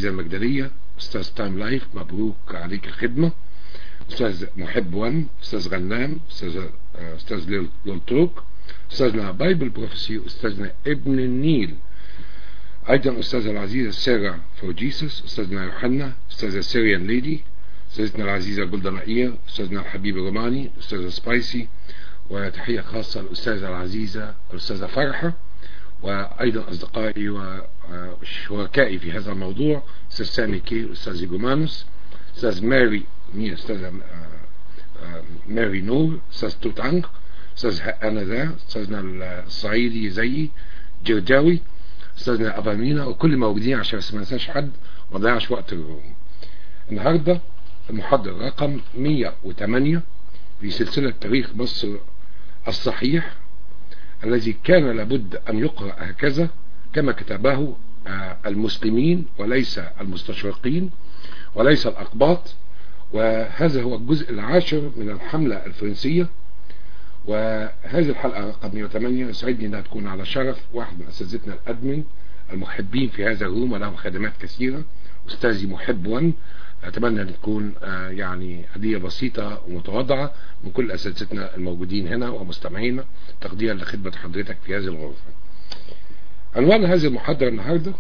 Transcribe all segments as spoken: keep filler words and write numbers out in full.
المجدلية، أستاذ تايم لايف مبروك عليك الخدمة، أستاذ محب وان، أستاذ غنام، أستاذ أستاذ لولتروك، أستاذنا بايبل بروفيسي، أستاذنا ابن النيل، أيضا أستاذة العزيزة سارة فوجيسس، أستاذنا يوحنا، أستاذة سيريان ليدي، أستاذتنا العزيزة جولدنائية، أستاذنا الحبيب الروماني، أستاذة سبايسي، وتحية خاصة للأستاذة العزيزة الأستاذة فرحة، وأيضا أصدقائي وشركائي في هذا الموضوع أستاذ سامي كي، أستاذ جومانوس، أستاذ ماري مي، أستاذة ماري نور، أستاذ توت عنق، أستاذ أنا ذا، أستاذنا الصعيدي زيي جرجاوي، أستاذنا أبامينا، وكل موجودين عشان ما ننساش حد وما نضيعش وقت الروم. النهارده المحاضرة رقم مية وثمانية في سلسلة تاريخ مصر الصحيح الذي كان لابد أن يقرأ هكذا كما كتبه المسلمين وليس المستشرقين وليس الأقباط. وهذا هو الجزء العاشر من الحملة الفرنسية، وهذه الحلقة رقم مية وثمانية يسعدني أنها تكون على شرف واحد من أساتذتنا الأدمن المحبين في هذا الروم ولهم خدمات كثيرة، أستاذي محب وان. أتمنى أن تكون يعني هدية بسيطة ومتواضعة من كل أساتذتنا الموجودين هنا ومستمعينا تقديرا لخدمة حضرتك في هذه الغرفة. عنوان هذه المحاضرة النهاردة: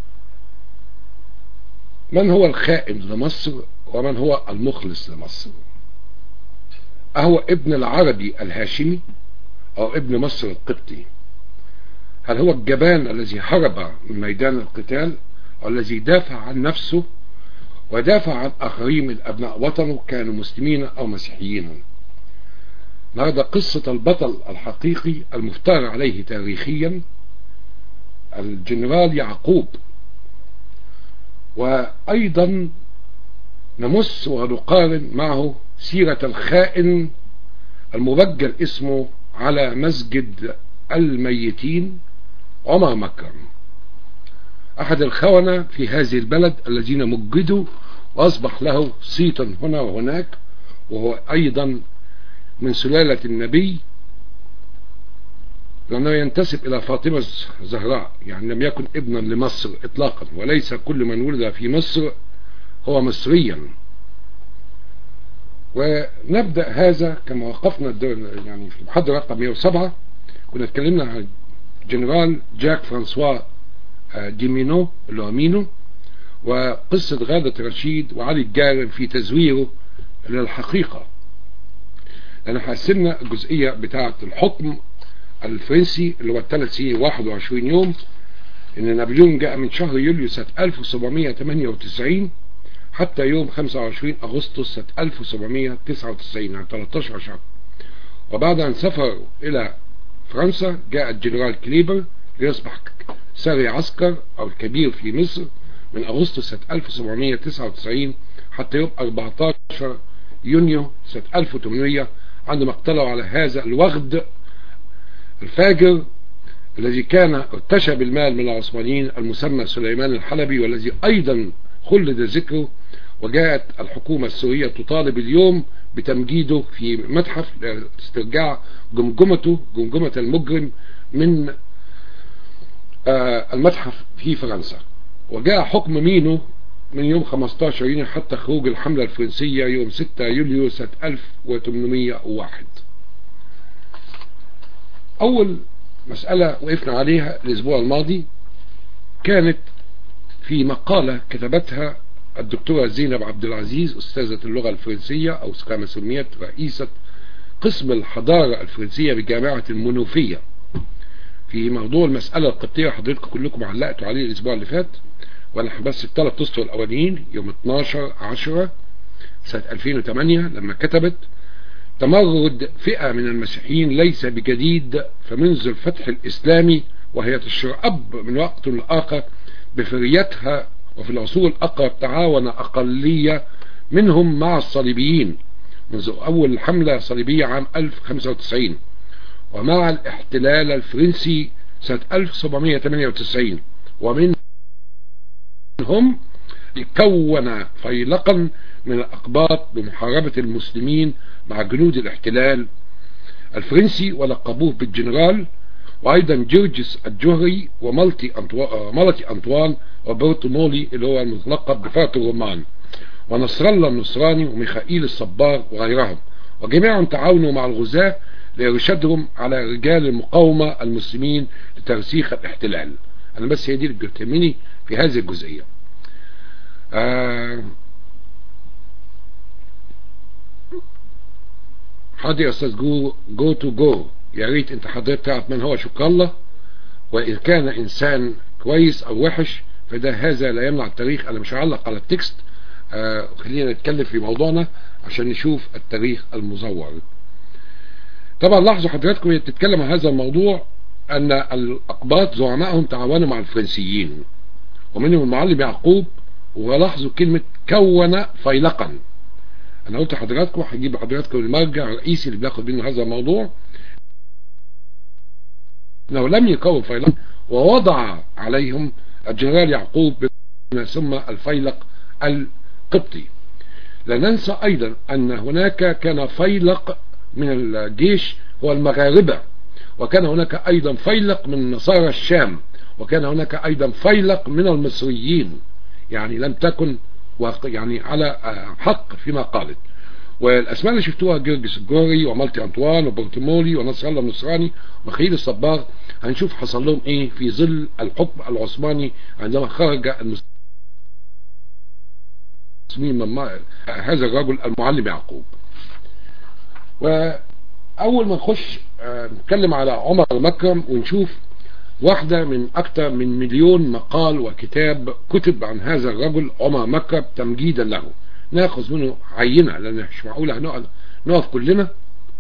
من هو الخائن لمصر ومن هو المخلص لمصر؟ أهو ابن العربي الهاشمي أو ابن مصر القبطي؟ هل هو الجبان الذي هرب من ميدان القتال أو الذي دافع عن نفسه ودافع عن آخرين من أبناء وطنه كانوا مسلمين أو مسيحيين؟ النهارده قصة البطل الحقيقي المفترى عليه تاريخيا الجنرال يعقوب، وأيضا نمس ونقارن معه سيرة الخائن المبجل اسمه على مسجد الميتين عمر مكرم، أحد الخونة في هذه البلد الذين مجدوا وأصبح له صيت هنا وهناك، وهو أيضا من سلالة النبي لأنه ينتسب إلى فاطمة الزهراء، يعني لم يكن ابنا لمصر إطلاقا، وليس كل من ولد في مصر هو مصريا. ونبدأ هذا كما وقفنا يعني في المحاضرة رقم مية وسبعة، كنا اتكلمنا عن جنرال جاك فرانسوا ديمينو اللي هو مينو، وقصة غادة رشيد وعلي الجارم في تزويره للحقيقة. لأن حسنا الجزئية بتاعة الحكم الفرنسي اللي هو الثلاث سنين واحد وعشرين يوم، إن نابليون جاء من شهر يوليو سنة ألف وسبعمية وثمانية وتسعين حتى يوم خمسة وعشرين أغسطس سنة ألف وسبعمية وتسعة وتسعين، يعني ثلاثة عشر شهر. وبعد أن سافر إلى فرنسا جاء الجنرال كليبر ليصبح ساري عسكر أو الكبير في مصر من أغسطس سنة ألف وسبعمية وتسعة وتسعين حتى يوم أربعة عشر يونيو سنة ألف وثمانمية، عندما اقتلوا على هذا الوغد الفاجر الذي كان ارتشى بالمال من العثمانيين المسمى سليمان الحلبي، والذي أيضا خلد ذكره. وجاءت الحكومة السورية تطالب اليوم بتمجيده في متحف لاسترجاع جمجمته جمجمة المجرم من المتحف في فرنسا. وجاء حكم مينو من يوم خمسة عشر يونيو حتى خروج الحملة الفرنسية يوم ستة يوليو سنة ألف وثمانمية وواحد. أول مسألة وقفنا عليها الأسبوع الماضي كانت في مقالة كتبتها الدكتورة زينب عبد العزيز أستاذة اللغة الفرنسية أو كما سميت رئيسة قسم الحضارة الفرنسية بجامعة المنوفية في موضوع المسألة القبطية. حضرتكم كلكم علقتوا عليه الأسبوع اللي فات، وأنا بس الثلاث أسطر الأولين يوم اتناشر عشرة سنة ألفين وثمانية لما كتبت: تمرد فئة من المسيحيين ليس بجديد، فمنذ الفتح الإسلامي وهي تشرأب من وقت لآخر بفريتها، وفي العصور الأقرب تعاون أقلية منهم مع الصليبيين منذ أول حملة صليبية عام ألف وخمسة وتسعين ومع الاحتلال الفرنسي سنة ألف وسبعمية وثمانية وتسعين، ومنهم كون فيلقا من الأقباط بمحاربة المسلمين مع جنود الاحتلال الفرنسي ولقبوه بالجنرال. وأيضا جورجس الجهري ومالتي أنطوان, مالتي أنطوان وبرتمولي اللي هو الملقب بفرط الرمان، ونصر الله النصراني وميخائيل الصبار وغيرهم، وجميعهم تعاونوا مع الغزاة لإرشادهم على رجال المقاومة المسلمين لترسيخ الاحتلال. أنا بس هي دي اللي بتهمني في هذه الجزئية. آه حاضر يا أستاذ جو جو تو جو، يا ريت أنت حضرتك تعرف من هو شكر الله، وإن كان إنسان كويس أو وحش فده هذا لا يمنع التاريخ. أنا مش هعلق على التكست، آه خلينا نتكلم في موضوعنا عشان نشوف التاريخ المزور. طبعا لاحظوا حضراتكم هي بتتكلم عن هذا الموضوع أن الأقباط زعمائهم تعاونوا مع الفرنسيين ومنهم المعلم يعقوب، ولاحظوا كلمة كون فيلقا. أنا قلت لحضراتكم هجيب لحضراتكم المرجع الرئيسي اللي بياخد منه هذا الموضوع، أنه لم يكون فيلقا ووضع عليهم الجنرال يعقوب ثم الفيلق القبطي. لا ننسى أيضا أن هناك كان فيلق من الجيش هو المغاربة، وكان هناك أيضا فيلق من نصارى الشام، وكان هناك أيضا فيلق من المصريين، يعني لم تكن يعني على حق فيما قالت. والأسماء اللي شفتوها جورجس الجهري ومالتي أنطوان وبرتمولي ونصر الله النصراني وميخائيل الصبار، هنشوف حصل لهم ايه في ظل الحكم العثماني عندما خرج المسلمين من هذا الرجل المعلم يعقوب. وأول ما نخش نتكلم على عمر مكرم ونشوف واحدة من أكثر من مليون مقال وكتاب كتب عن هذا الرجل عمر مكرم تمجيدا له، ناخذ منه عينة لأن مش معقول هنقعد نقف كلنا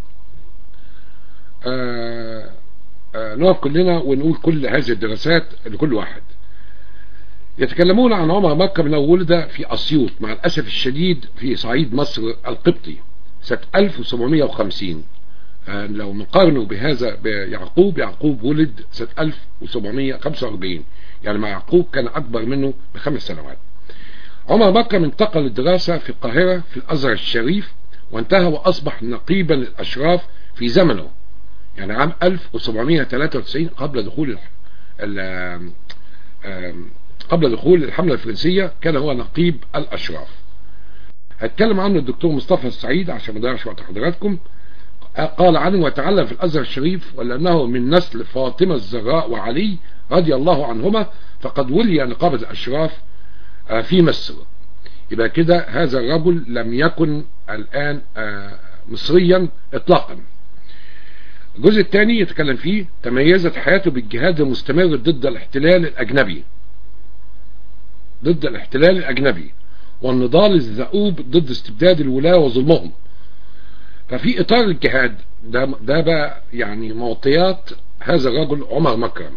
آآ آآ نقف كلنا ونقول كل هذه الدراسات لكل واحد. يتكلمون عن عمر مكرم انه ولد في أسيوط مع الأسف الشديد في صعيد مصر القبطي سنة ألف وسبعمائة وخمسين. لو نقارنه بهذا بيعقوب، يعقوب ولد سنة ألف وسبعمائة وخمسة وأربعين، يعني مع يعقوب كان أكبر منه بخمس سنوات. عمر مكرم انتقل للدراسة في القاهرة في الأزهر الشريف، وانتهى وأصبح نقيبا للأشراف في زمنه، يعني عام ألف وسبعمائة وثلاثة وتسعين قبل دخول ال قبل دخول الحملة الفرنسية كان هو نقيب الأشراف. هتكلم عنه الدكتور مصطفى السعيد عشان ما اضيعش وقت حضراتكم. قال عنه وتعلم في الأزهر الشريف ولأنه من نسل فاطمة الزهراء وعلي رضي الله عنهما فقد ولي نقابة الأشراف في مصر. يبقى كده هذا الرجل لم يكن الآن مصريا إطلاقا. الجزء الثاني يتكلم فيه تميزت حياته بالجهاد المستمر ضد الاحتلال الأجنبي ضد الاحتلال الأجنبي والنضال الذؤوب ضد استبداد الولاة وظلمهم. ففي إطار الجهاد ده, ده بقى يعني معطيات هذا الرجل عمر مكرم.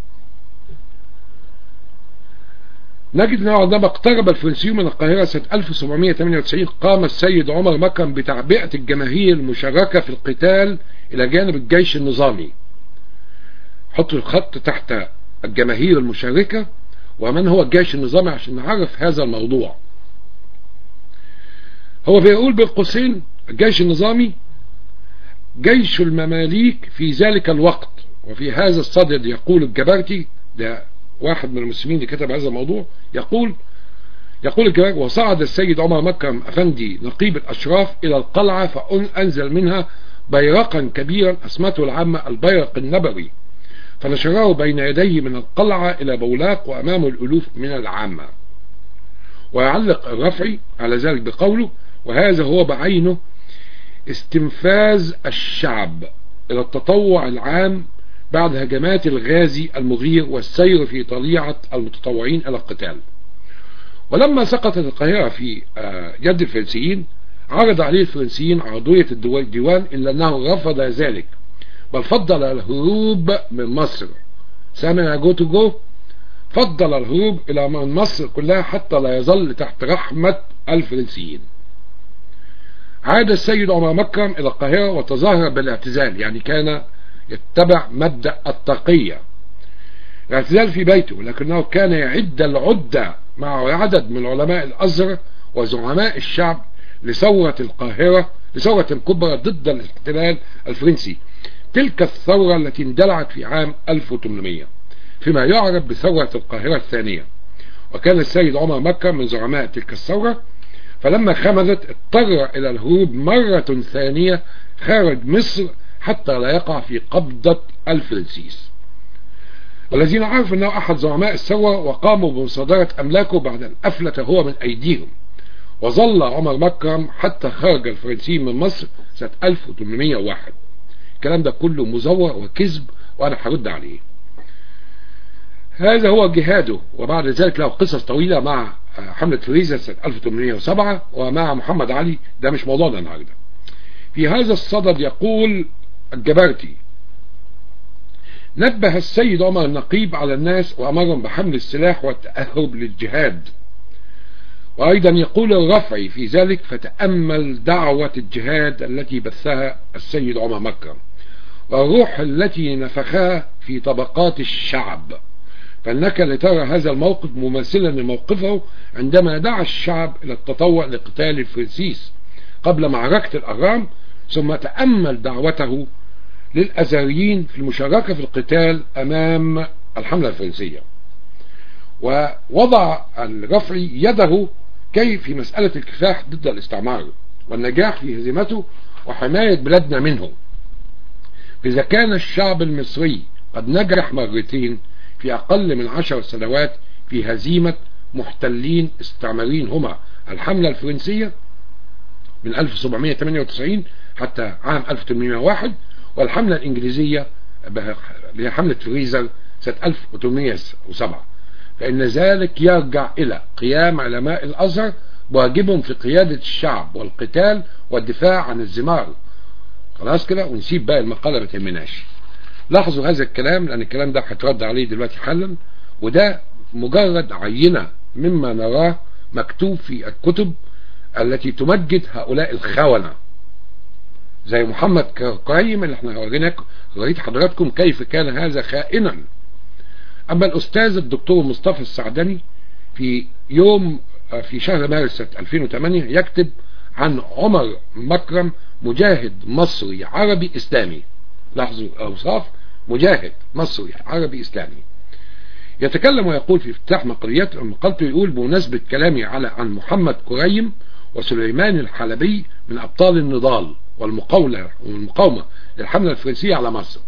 نجد أنه عندما اقترب الفرنسيون من القاهرة سنة ألف وسبعمائة وثمانية وتسعين قام السيد عمر مكرم بتعبئة الجماهير المشاركة في القتال إلى جانب الجيش النظامي. حطوا الخط تحت الجماهير المشاركة ومن هو الجيش النظامي عشان نعرف هذا الموضوع. هو بيقول بين قوسين الجيش النظامي جيش المماليك في ذلك الوقت. وفي هذا الصدد يقول الجبرتي، ده واحد من المسلمين اللي كتب هذا الموضوع، يقول يقول الجبرتي وصعد السيد عمر مكرم أفندي نقيب الأشراف إلى القلعة فأنزل منها بيرقا كبيرا أسمته العامة البيرق النبوي، فنشره بين يديه من القلعة إلى بولاق وأمامه الألوف من العامة. ويعلق الرفعي على ذلك بقوله وهذا هو بعينه استنفاذ الشعب إلى التطوع العام بعد هجمات الغازي المغير والسير في طليعة المتطوعين إلى القتال. ولما سقطت القاهرة في يد الفرنسيين عرض عليه الفرنسيين عضوية الديوان إلا أنه رفض ذلك، بل فضل الهروب من مصر. سامع جو تو جو؟ فضل الهروب إلى من مصر كلها حتى لا يظل تحت رحمة الفرنسيين. عاد السيد عمر مكرم إلى القاهرة وتظاهر بالاعتزال، يعني كان يتبع مبدأ التقية، الاعتزال في بيته، لكنه كان يعد العدة مع عدد من علماء الأزهر وزعماء الشعب لثورة القاهرة، لثورة كبرى ضد الاحتلال الفرنسي تلك الثورة التي اندلعت في عام ألف وثمانمائة فيما يعرف بثورة القاهرة الثانية، وكان السيد عمر مكرم من زعماء تلك الثورة، فلما خمدت اضطر إلى الهروب مرة ثانية خارج مصر حتى لا يقع في قبضة الفرنسيس، والذين عرفوا أنه أحد زعماء الثورة وقاموا بمصادرة أملاكه بعد أن أفلت هو من أيديهم. وظل عمر مكرم حتى خرج الفرنسيين من مصر سنة ألف وثمانمائة وواحد. الكلام ده كله مزور وكذب، وأنا هرد عليه. هذا هو جهاده، وبعد ذلك له قصص طويلة مع حملة فريزر سنة ألف وثمانمائة وسبعة ومع محمد علي، ده مش موضوعنا النهارده. في هذا الصدد يقول الجبرتي: نبه السيد عمر النقيب على الناس وأمرهم بحمل السلاح والتأهب للجهاد. وأيضا يقول الرفعي في ذلك: فتأمل دعوة الجهاد التي بثها السيد عمر مكرم والروح التي نفخها في طبقات الشعب، فإنك لترى هذا الموقف مماثلا لموقفه عندما دعا الشعب إلى التطوع لقتال الفرنسيس قبل معركة الأهرام، ثم تأمل دعوته للأزاريين في المشاركة في القتال أمام الحملة الفرنسية. ووضع الرفعي يده كيف في مسألة الكفاح ضد الاستعمار والنجاح في هزيمته وحماية بلادنا منه. إذا كان الشعب المصري قد نجح مرتين في أقل من عشر سنوات في هزيمة محتلين استعماريين هما الحملة الفرنسية من ألف وسبعمائة وثمانية وتسعين حتى عام ألف وثمانمائة وواحد، والحملة الإنجليزية بحملة فريزر سنة ألف وثمانمائة وسبعة، فإن ذلك يرجع إلى قيام علماء الأزهر بواجبهم في قيادة الشعب والقتال والدفاع عن الزمار. خلاص كده، ونسيب بقى المقالة ما تهمناش. لاحظوا هذا الكلام، لأن الكلام ده هيترد عليه دلوقتي حالا، وده مجرد عينة مما نراه مكتوب في الكتب التي تمجد هؤلاء الخونة زي محمد كريم اللي احنا وريت حضراتكم كيف كان هذا خائنا. أما الأستاذ الدكتور مصطفى السعدني في يوم في شهر مارس سنة ألفين وثمانية يكتب عن عمر مكرم: مجاهد مصري عربي إسلامي. لاحظوا أوصاف: مجاهد مصري عربي إسلامي. يتكلم ويقول في افتتاح مقالته مقالته يقول: بمناسبة كلامي على عن محمد كريم وسليمان الحلبي من أبطال النضال والمقاولة والمقاومة للحملة الفرنسية على مصر،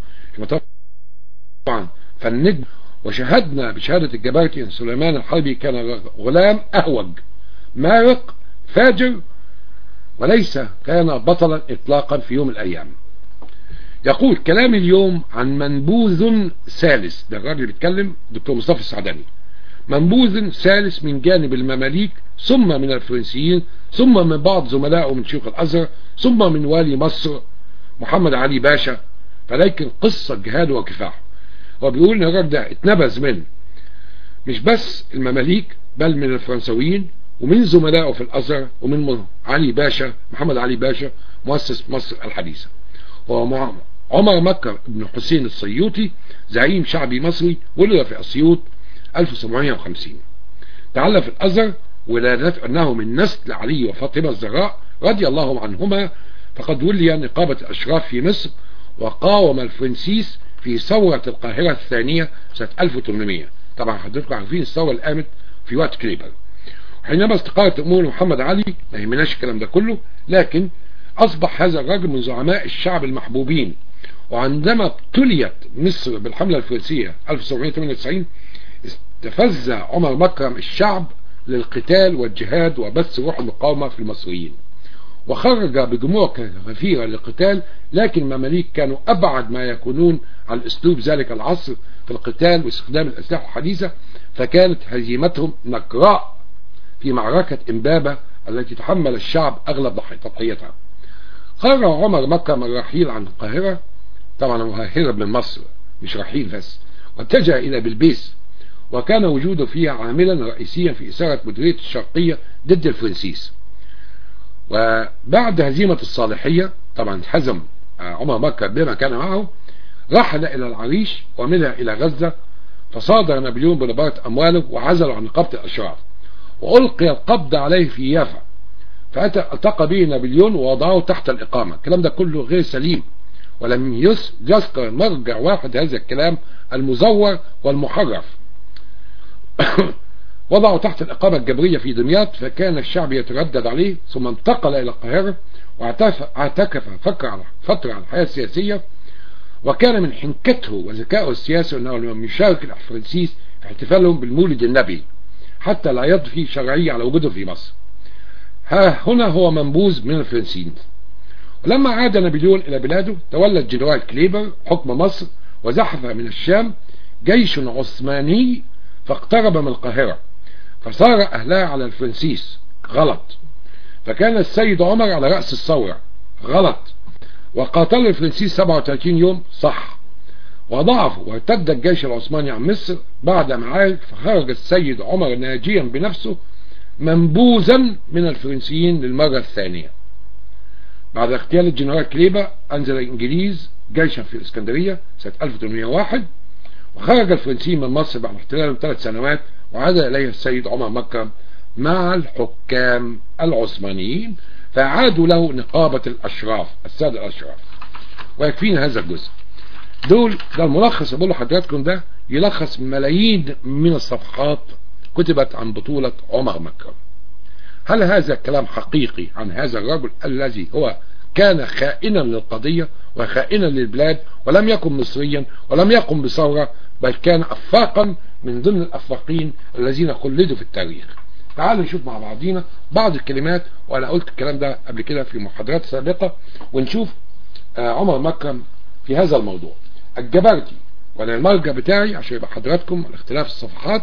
طبعا فالنجم، وشهدنا بشهادة الجبرتي أن سليمان الحلبي كان غلام أهوج مارق فاجر، وليس كان بطلا إطلاقا في يوم الأيام. يقول: كلامي اليوم عن منبوذ ثالث، ده الراجل اللي بيتكلم دكتور مصطفى السعدني، منبوذ ثالث من جانب المماليك، ثم من الفرنسيين، ثم من بعض زملائه من شيوخ الأزهر، ثم من والي مصر محمد علي باشا، فلكن قصة جهاد وكفاح. هو بيقول ان الراجل ده اتنبذ من مش بس المماليك بل من الفرنسويين ومن زملائه في الأزهر ومن علي باشا محمد علي باشا مؤسس مصر الحديثة. هو عمر مكرم بن حسين السيوطي زعيم شعبي مصري، ولد في أسيوط ألف وسبعمائة وخمسين. تعلم في الأزهر ولادته أنه من نسل علي وفاطمة الزهراء رضي الله عنهما، فقد ولي نقابة الأشراف في مصر وقاوم الفرنسيس في ثورة القاهرة الثانية سنة ألف وثمانمائة. طبعا حضرتكم عارفين الثورة اللي قامت في وقت كليبر. حينما استقرت أمور محمد علي ما يهمناش الكلام ده كله، لكن أصبح هذا الرجل من زعماء الشعب المحبوبين. وعندما ابتليت مصر بالحملة الفرنسية ألف وسبعمائة وثمانية وتسعين استفز عمر مكرم الشعب للقتال والجهاد وبث روح المقاومة في المصريين، وخرج بجموع كثيرة للقتال، لكن المماليك كانوا أبعد ما يكونون عن أسلوب ذلك العصر في القتال واستخدام الأسلحة الحديثة، فكانت هزيمتهم نكراء في معركة إمبابة التي تحمل الشعب أغلب تضحيتها. قرر عمر مكرم الرحيل عن القاهرة، طبعا هو هرب من مصر مش رحيل بس، واتجه إلى بلبيس، وكان وجوده فيها عاملا رئيسيا في إثارة مديرية الشرقية ضد الفرنسيس. وبعد هزيمة الصالحية طبعا حزم عمر مكرم بما كان معه، رحل إلى العريش ومنها إلى غزة، فصادر نابليون بونابرت أمواله وعزله عن نقابة الأشراف، وألقي القبض عليه في يافا، فالتقى به نابليون ووضعه تحت الإقامة. الكلام ده كله غير سليم، ولم يذكر مرجع واحد هذا الكلام المزور والمحرف. وضعوا تحت الإقامة الجبرية في دمياط، فكان الشعب يتردد عليه، ثم انتقل إلى القاهرة واعتكف فترة على الحياة السياسية. وكان من حنكته وذكائه السياسي أنه لم يشارك الفرنسيس في احتفالهم بالمولد النبي حتى لا يضفي شرعية على وجوده في مصر. ها هنا هو منبوذ من الفرنسيين. ولما عاد نابليون إلى بلاده تولى الجنرال كليبر حكم مصر، وزحف من الشام جيش عثماني فاقترب من القاهرة، فصار أهلها على الفرنسيس. غلط. فكان السيد عمر على رأس الثورة. غلط. وقاتل الفرنسيس سبعة وثلاثين يوم. صح. وضعفوا وارتد الجيش العثماني عن مصر بعد معارك، فخرج السيد عمر ناجيا بنفسه منبوذا من الفرنسيين للمرة الثانية. بعد اغتيال الجنرال كليبر أنزل الإنجليز جيشا في الإسكندرية سنة ألف وثمانمائة وواحد، وخرج الفرنسيين من مصر بعد احتلالهم ثلاث سنوات، وعاد إليه السيد عمر مكرم مع الحكام العثمانيين، فأعادوا له نقابة الأشراف، السادة الأشراف. ويكفينا هذا الجزء. دول ده الملخص بقول لحضراتكم، ده يلخص ملايين من الصفحات كتبت عن بطولة عمر مكرم. هل هذا الكلام حقيقي عن هذا الرجل الذي هو كان خائنا للقضية وخائنا للبلاد، ولم يكن مصريا ولم يقم بثورة، بل كان أفاقا من ضمن الأفاقين الذين خلدوا في التاريخ؟ تعالوا نشوف مع بعضينا بعض الكلمات، وأنا قلت الكلام ده قبل كده في محاضرات سابقة، ونشوف عمر مكرم في هذا الموضوع. الجبرتي، وأنا المرجع بتاعي عشان يبقى حضراتكم الاختلاف الصفحات،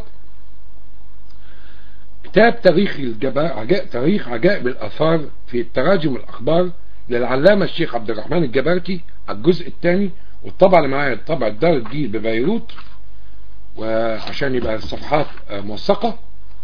كتاب تاريخ الجبار، تاريخ عجائب الآثار في التراجم الأخبار للعلامة الشيخ عبد الرحمن الجبرتي، الجزء الثاني، والطبع اللي معايا طبع دار الجيل ببيروت، وعشان يبقى الصفحات موثقة.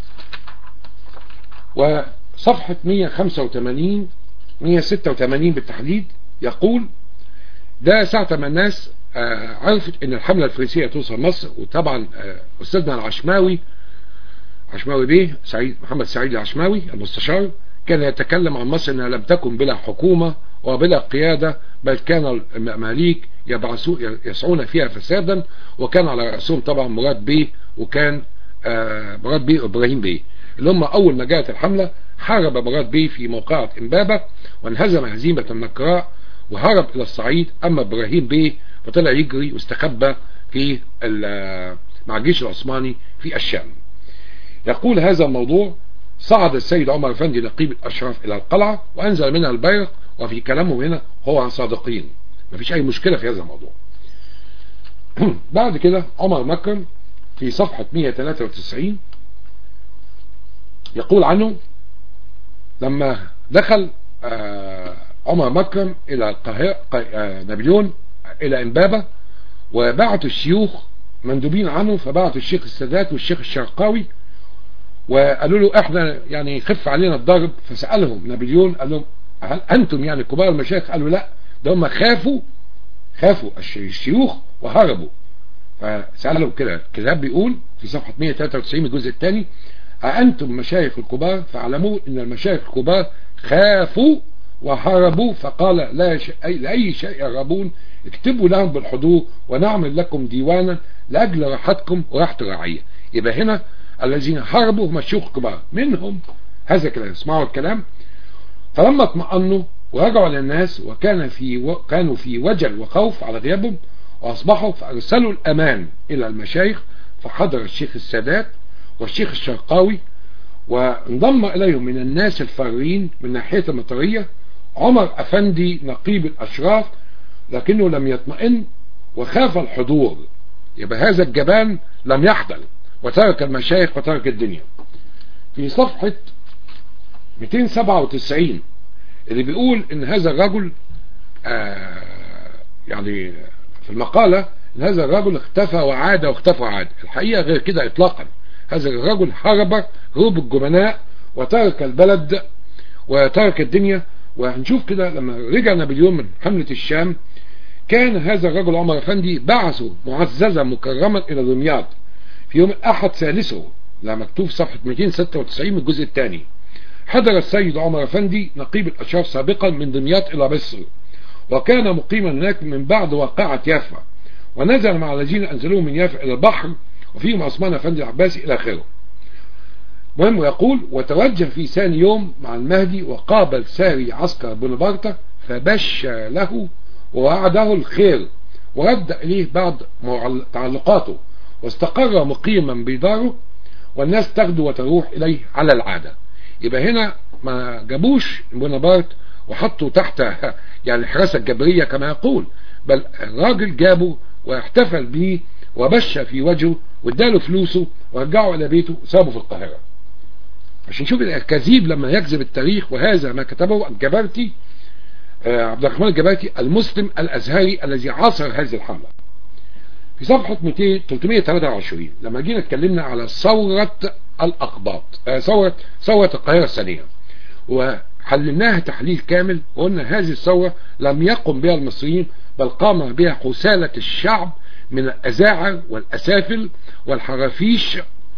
وصفحة مئة وخمسة وثمانين مئة وستة وثمانين بالتحديد يقول: ده ساعة ما الناس عرفت ان الحملة الفرنسية توصل مصر، وطبعا أستاذنا العشماوي عشماوي بيه سعيد محمد سعيد العشماوي المستشار كان يتكلم عن مصر انها لم تكن بلا حكومة وبلا قيادة، بل كان المماليك يسعون فيها فسادا، وكان على رأسهم طبعا مراد بيه، وكان مراد بيه إبراهيم بيه، اللي هم أول ما جاءت الحملة حارب مراد بيه في موقعة إمبابة وانهزم هزيمة النكراء وهرب إلى الصعيد. أما إبراهيم بيه فطلع يجري واستخبى في مع الجيش العثماني في الشام. يقول هذا الموضوع: صعد السيد عمر أفندي نقيب الأشراف إلى القلعة وأنزل منها البيرق، وفي كلامهم هنا هو صادقين، مفيش أي مشكلة في هذا الموضوع. بعد كده عمر مكرم في صفحة مئة وثلاثة وتسعين يقول عنه: لما دخل عمر مكرم إلى القاهرة نابليون إلى إمبابة، وبعثوا الشيوخ مندوبين عنه، فبعثوا الشيخ السادات والشيخ الشرقاوي وقالوا له: احنا يعني خف علينا الضرب. فسألهم نابليون قال لهم: هل أنتم يعني كبار المشايخ؟ قالوا: لا، ده هم خافوا خافوا الشيوخ وهربوا. فسألهم كده، الكتاب بيقول في صفحة مئة وثلاثة وتسعين الجزء الثاني: أأنتم مشايخ الكبار؟ فاعلموا إن المشايخ الكبار خافوا وهربوا، فقال: لا شيء لأي شيء يهربون، اكتبوا لهم بالحضور ونعمل لكم ديوانا لأجل راحتكم وراحة الرعية. يبقى هنا الذين هربوا هم الشيوخ الكبار، منهم هذا الكلام. اسمعوا الكلام: فلما اطمأنوا ورجعوا للناس وكان في و... كانوا في وجل وخوف على غيابهم، وأصبحوا فأرسلوا الأمان إلى المشايخ، فحضر الشيخ السادات والشيخ الشرقاوي، وانضم إليهم من الناس الفارين من ناحية المطرية عمر أفندي نقيب الأشراف، لكنه لم يطمئن وخاف الحضور. يبقى هذا الجبان لم يحضر وترك المشايخ وترك الدنيا. في صفحة مئتين وسبعة وتسعين اللي بيقول ان هذا الرجل آه يعني في المقالة ان هذا الرجل اختفى وعاد واختفى وعاد. الحقيقة غير كده اطلاقا. هذا الرجل هرب هروب الجبناء وترك البلد وترك الدنيا. وهنشوف كده لما رجع نابليون من حملة الشام، كان هذا الرجل عمر أفندي بعثه معززا مكرما الى دمياط في يوم الأحد ثالثه، لا مكتوب صفحة مئتين وستة وتسعين من الجزء الثاني. حضر السيد عمر أفندي نقيب الأشراف سابقا من دمياط إلى مصر، وكان مقيما هناك من بعد واقعة يافا، ونزل مع الذين أنزلوه من يافا إلى البحر وفيهم عثمان أفندي العباسي إلى آخره. مهم يقول: وتوجه في ثاني يوم مع المهدي وقابل ساري عسكر بونابرت فبشر له ووعده الخير ورد إليه بعض تعلقاته، واستقر مقيما بداره والناس تغدو وتروح إليه على العادة. يبقى هنا ما جابوش بونابرت وحطوا تحت يعني الحراسة الجبرية كما يقول، بل الراجل جابه واحتفل به وبشر في وجهه واداله فلوسه ورجعه إلى بيته وسابه في القاهرة. عشان نشوف الكذيب لما يكذب التاريخ. وهذا ما كتبه الجبرتي، عبد الرحمن الجبرتي المسلم الأزهري الذي عاصر هذه الحملة، في صفحة ثلاثمائة وثلاثة وعشرين لما جينا اتكلمنا على ثورة الأقباط، ثورة ثورة القاهرة الثانية، وحللناها تحليل كامل وقلنا هذه الثورة لم يقم بها المصريين بل قام بها حسالة الشعب من الأزاعر والأسافل والحرافيش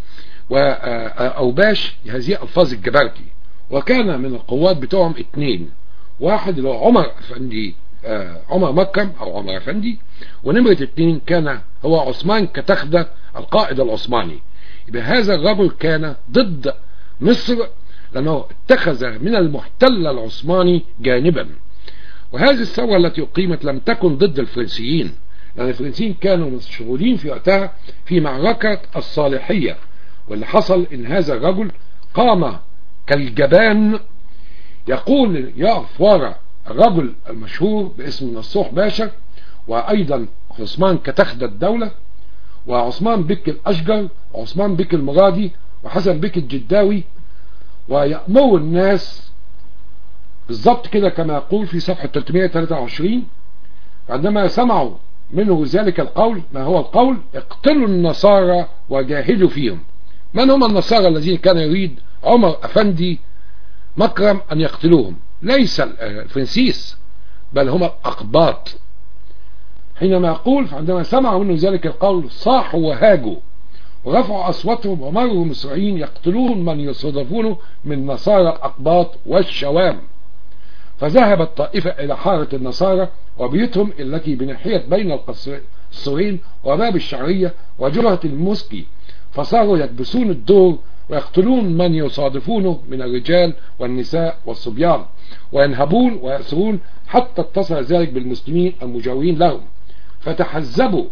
وأوباش، هذه ألفاظ الجبرتي. وكان من القوات بتوعهم اثنين، واحد اللي هو عمر أفندي عمر مكرم أو عمر أفندي، ونمرة اثنين كان هو عثمان كتخدة القائد العثماني. يبقى هذا الرجل كان ضد مصر لأنه اتخذ من المحتل العثماني جانبا. وهذه الثورة التي أقيمت لم تكن ضد الفرنسيين، لأن الفرنسيين كانوا مشغولين في وقتها في معركة الصالحية، واللي حصل إن هذا الرجل قام كالجبان يقول يقف وراء الرجل المشهور باسم نصوح باشا، وأيضا عثمان كتخدة الدولة، وعثمان بك الأشجر، وعثمان بك المرادي، وحسن بك الجداوي، ويأمر الناس بالضبط كده كما يقول في صفحة ثلاثمائة وثلاثة وعشرين: عندما سمعوا منه ذلك القول، ما هو القول؟ اقتلوا النصارى وجاهدوا فيهم. من هم النصارى الذين كان يريد عمر أفندي مكرم أن يقتلوهم؟ ليس الفرنسيس بل هم الأقباط. حينما يقول: فعندما سمعوا منه ذلك القول صاحوا وهاجوا ورفعوا أصواتهم ومروا مسرعين يقتلون من يصادفونه من نصارى الأقباط والشوام. فذهبت طائفة إلى حارة النصارى وبيوتهم التي بناحية بين القصرين وباب الشعرية وجرهة المسكي، فصاروا يكبسون الدور ويقتلون من يصادفونه من الرجال والنساء والصبيان، وينهبون ويأسرون حتى اتصل ذلك بالمسلمين المجاورين لهم، فتحزبوا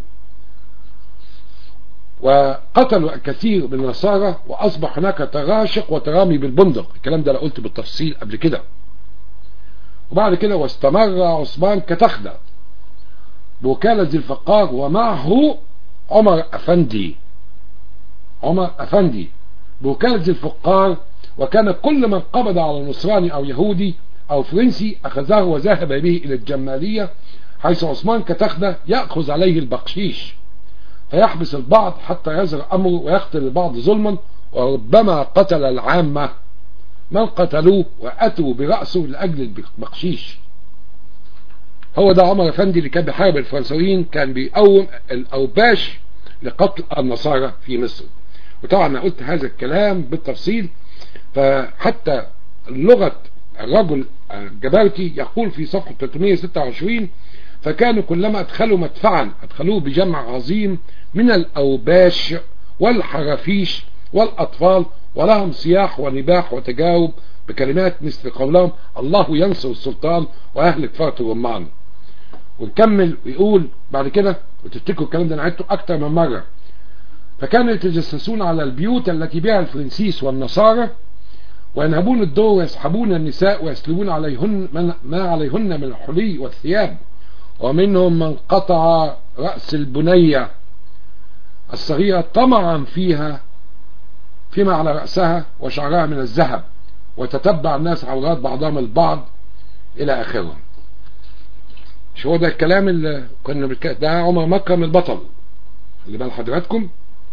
وقتلوا الكثير من النصارى، وأصبح هناك تراشق وترامي بالبندق. الكلام ده أنا قلت بالتفصيل قبل كده. وبعد كده واستمر عثمان كتخدة بوكالة ذي الفقار ومعه عمر أفندي عمر أفندي بوكالة ذي الفقار، وكان كل من قبض على نصراني أو يهودي أو فرنسي أخذه وذهب به إلى الجمالية، حيث عثمان كتخدة يأخذ عليه البقشيش، فيحبس البعض حتى يزرع أمره ويقتل البعض ظلما، وربما قتل العامة من قتلوه وأتوا برأسه لأجل البقشيش. هو ده عمر أفندي اللي كان بيحارب الفرنسيين، كان بيقوم الأوباش لقتل النصارى في مصر. وطبعا أنا قلت هذا الكلام بالتفصيل، فحتى لغة الرجل الجبرتي يقول في صفحة ثلاثمائة وستة وعشرين: فكانوا كلما أدخلوا مدفعا أدخلوه بجمع عظيم من الأوباش والحرافيش والأطفال، ولهم صياح ونباح وتجاوب بكلمات مثل قولهم: الله ينصر السلطان ويهلك فرط الرمان. ونكمل ويقول بعد كده، وتفتكروا الكلام ده انا عدته اكتر من مرة: فكانوا يتجسسون على البيوت التي بها الفرنسيس والنصارى وينهبون الدور ويسحبون النساء ويسلبون عليهن ما عليهن من الحلي والثياب، ومنهم من قطع رأس البنية الصغيرة طمعا فيها فيما على رأسها وشعرها من الذهب، وتتبع الناس عورات بعضهم البعض إلى آخره. مش هو ده الكلام اللي كنا بنتكلم؟ ده عمر مكرم البطل اللي بال حضراتكم.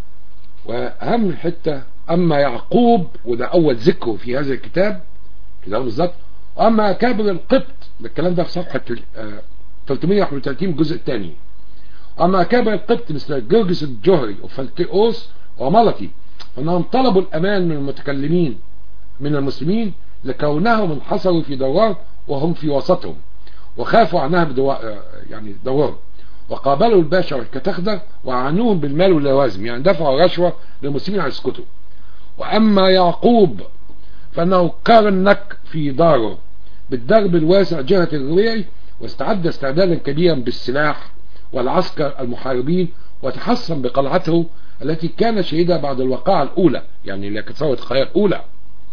وأهم حتة: أما يعقوب، وده أول ذكره في هذا الكتاب كده بالظبط، وأما أكابر القبط، الكلام ده في صفحة ثلاثمائة وواحد وثلاثين الجزء الثاني. أما أكابر القبط مثل جرجس الجهري وفلتئوس وملطي، فإنهم طلبوا الأمان من المتكلمين من المسلمين لكونهم انحصروا في دوار وهم في وسطهم، وخافوا عنها بدو... يعني دوار، وقابلوا الباشا والكتخدة وعانوهم بالمال واللوازم، يعني دفعوا رشوة للمسلمين على يسكتوا. وأما يعقوب فأنه كرنك في داره بالدرب الواسع جهة الرويعي، واستعد استعدادا كبيرا بالسلاح والعسكر المحاربين، وتحصن بقلعته التي كان شهيدها بعد الوقاعة الأولى، يعني اللي كانت ثورة القاهرة الأولى.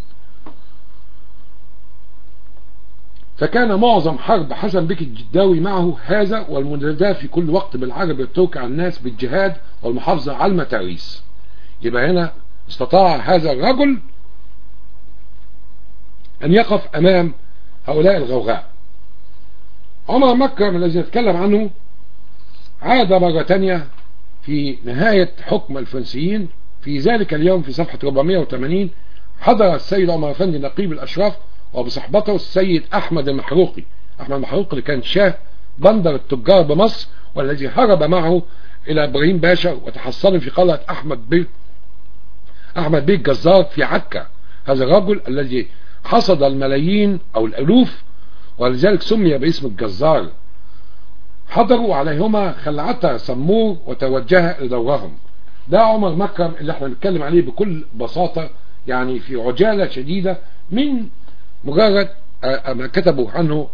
فكان معظم حرب حسن بك الجداوي معه هذا، والمناداة في كل وقت بالعرب يترك على الناس بالجهاد والمحافظة على المتاريس. يبقى هنا استطاع هذا الرجل أن يقف أمام هؤلاء الغوغاء. عمر مكرم الذي نتكلم عنه عاد مرة تانية في نهاية حكم الفرنسيين في ذلك اليوم في صفحة أربعمائة وثمانين. حضر السيد عمر أفندي نقيب الأشراف وبصحبته السيد أحمد المحروقي. أحمد المحروقي اللي كان شاه بندر التجار بمصر، والذي هرب معه إلى إبراهيم باشا وتحصن في قلعة أحمد بيه أحمد بيه الجزار في عكا. هذا الرجل الذي حصد الملايين أو الألوف، ولذلك سمي باسم الجزار. حضروا عليهما خلعتا سمور وتوجه لدورهم. ده عمر مكرم اللي احنا بنتكلم عليه بكل بساطة، يعني في عجالة شديدة من مجرد ما كتبوا عنه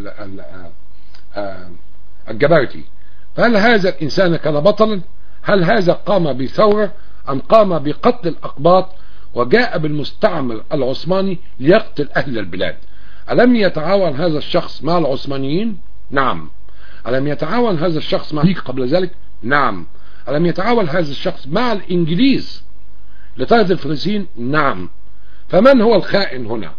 الجبرتي. فهل هذا الإنسان كان بطلا؟ هل هذا قام بثورة أم قام بقتل الأقباط وجاء بالمستعمر العثماني ليقتل أهل البلاد؟ ألم يتعاون هذا الشخص مع العثمانيين؟ نعم. ألم يتعاون هذا الشخص مع قبل ذلك؟ نعم. ألم يتعاون هذا الشخص مع الإنجليز لطرد الفرنسيين؟ نعم. فمن هو الخائن هنا؟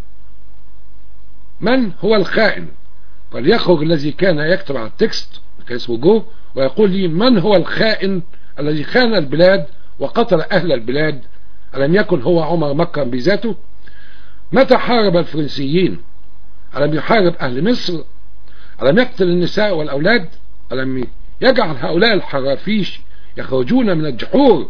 من هو الخائن؟ فليخرج الذي كان يكتب على التكست كان اسمه جو ويقول لي من هو الخائن الذي خان البلاد وقتل أهل البلاد. ألم يكن هو عمر مكرم بذاته؟ متى حارب الفرنسيين؟ ألم يحارب أهل مصر؟ ألم يقتل النساء والأولاد؟ ألم يجعل هؤلاء الحرافيش يخرجون من الجحور؟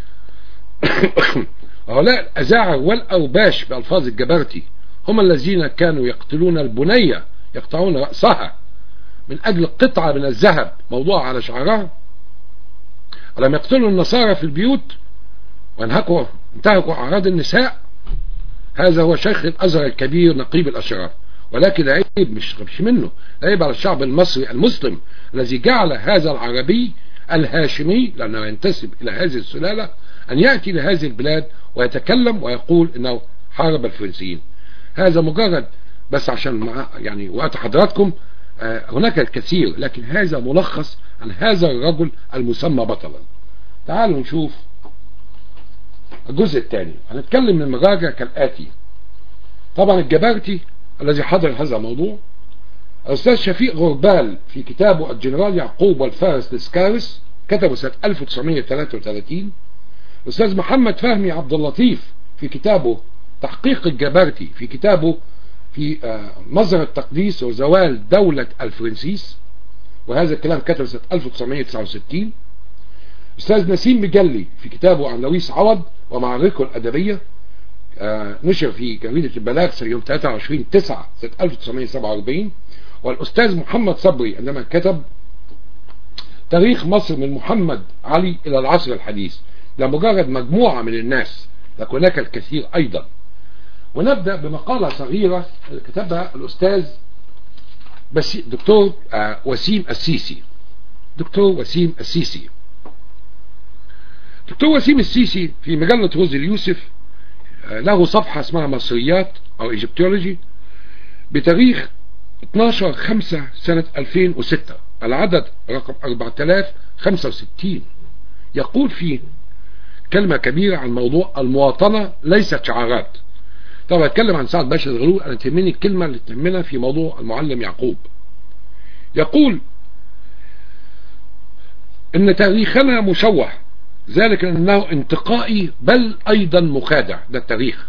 هؤلاء الأزاعر والأوباش بألفاظ الجبرتي هم الذين كانوا يقتلون البنية، يقطعون رأسها من أجل قطعة من الذهب موضوع على شعرها. ألم يقتلوا النصارى في البيوت وانهكوا انتهكوا أعراض النساء؟ هذا هو شيخ الأزهر الكبير نقيب الأشراف. ولكن عيب مش مش منه، عيب على الشعب المصري المسلم الذي جعل هذا العربي الهاشمي لأنه ينتسب إلى هذه السلالة أن يأتي لهذه البلاد ويتكلم ويقول إنه حارب الفرنسيين. هذا مجرد بس عشان مع يعني وقت حضراتكم آه هناك الكثير، لكن هذا ملخص عن هذا الرجل المسمى بطلا. تعالوا نشوف الجزء الثاني. هنتكلم من المراجع كالآتي. طبعا الجبرتي الذي حضر هذا الموضوع، الأستاذ شفيق غربال في كتابه الجنرال يعقوب والفارس لسكارس كتبه سنة ألف وتسعمائة وثلاثة وثلاثين. الأستاذ محمد فهمي عبد اللطيف في كتابه تحقيق الجبرتي في كتابه في مظهر التقديس وزوال دولة الفرنسيس، وهذا الكلام كتبه سنة ألف وتسعمائة وتسعة وستين. أستاذ نسيم مجلي في كتابه عن لويس عوض ومعاركه الأدبية نشر في جريدة البلاغ يوم ثلاثة وعشرين تسعة سنة ألف وتسعمائة وسبعة وأربعين. والأستاذ محمد صبري عندما كتب تاريخ مصر من محمد علي إلى العصر الحديث، لا مجرد مجموعة من الناس، لكن هناك الكثير أيضا. ونبدأ بمقالة صغيرة كتبها الأستاذ بس دكتور وسيم السيسي. دكتور وسيم السيسي دكتور وسيم السيسي في مجلة روز اليوسف له صفحة اسمها مصريات أو إيجيبتولوجي بتاريخ اثناشر خمسة سنة ألفين وستة، العدد رقم أربعة آلاف وخمسة وستين. يقول فيه كلمة كبيرة عن موضوع المواطنة ليست شعارات. طبعا اتكلم عن سعد باشا الغلول، أنا تهمني الكلمة اللي تهمنا في موضوع المعلم يعقوب. يقول إن تاريخنا مشوه، ذلك أنه انتقائي بل أيضا مخادع. ده التاريخ.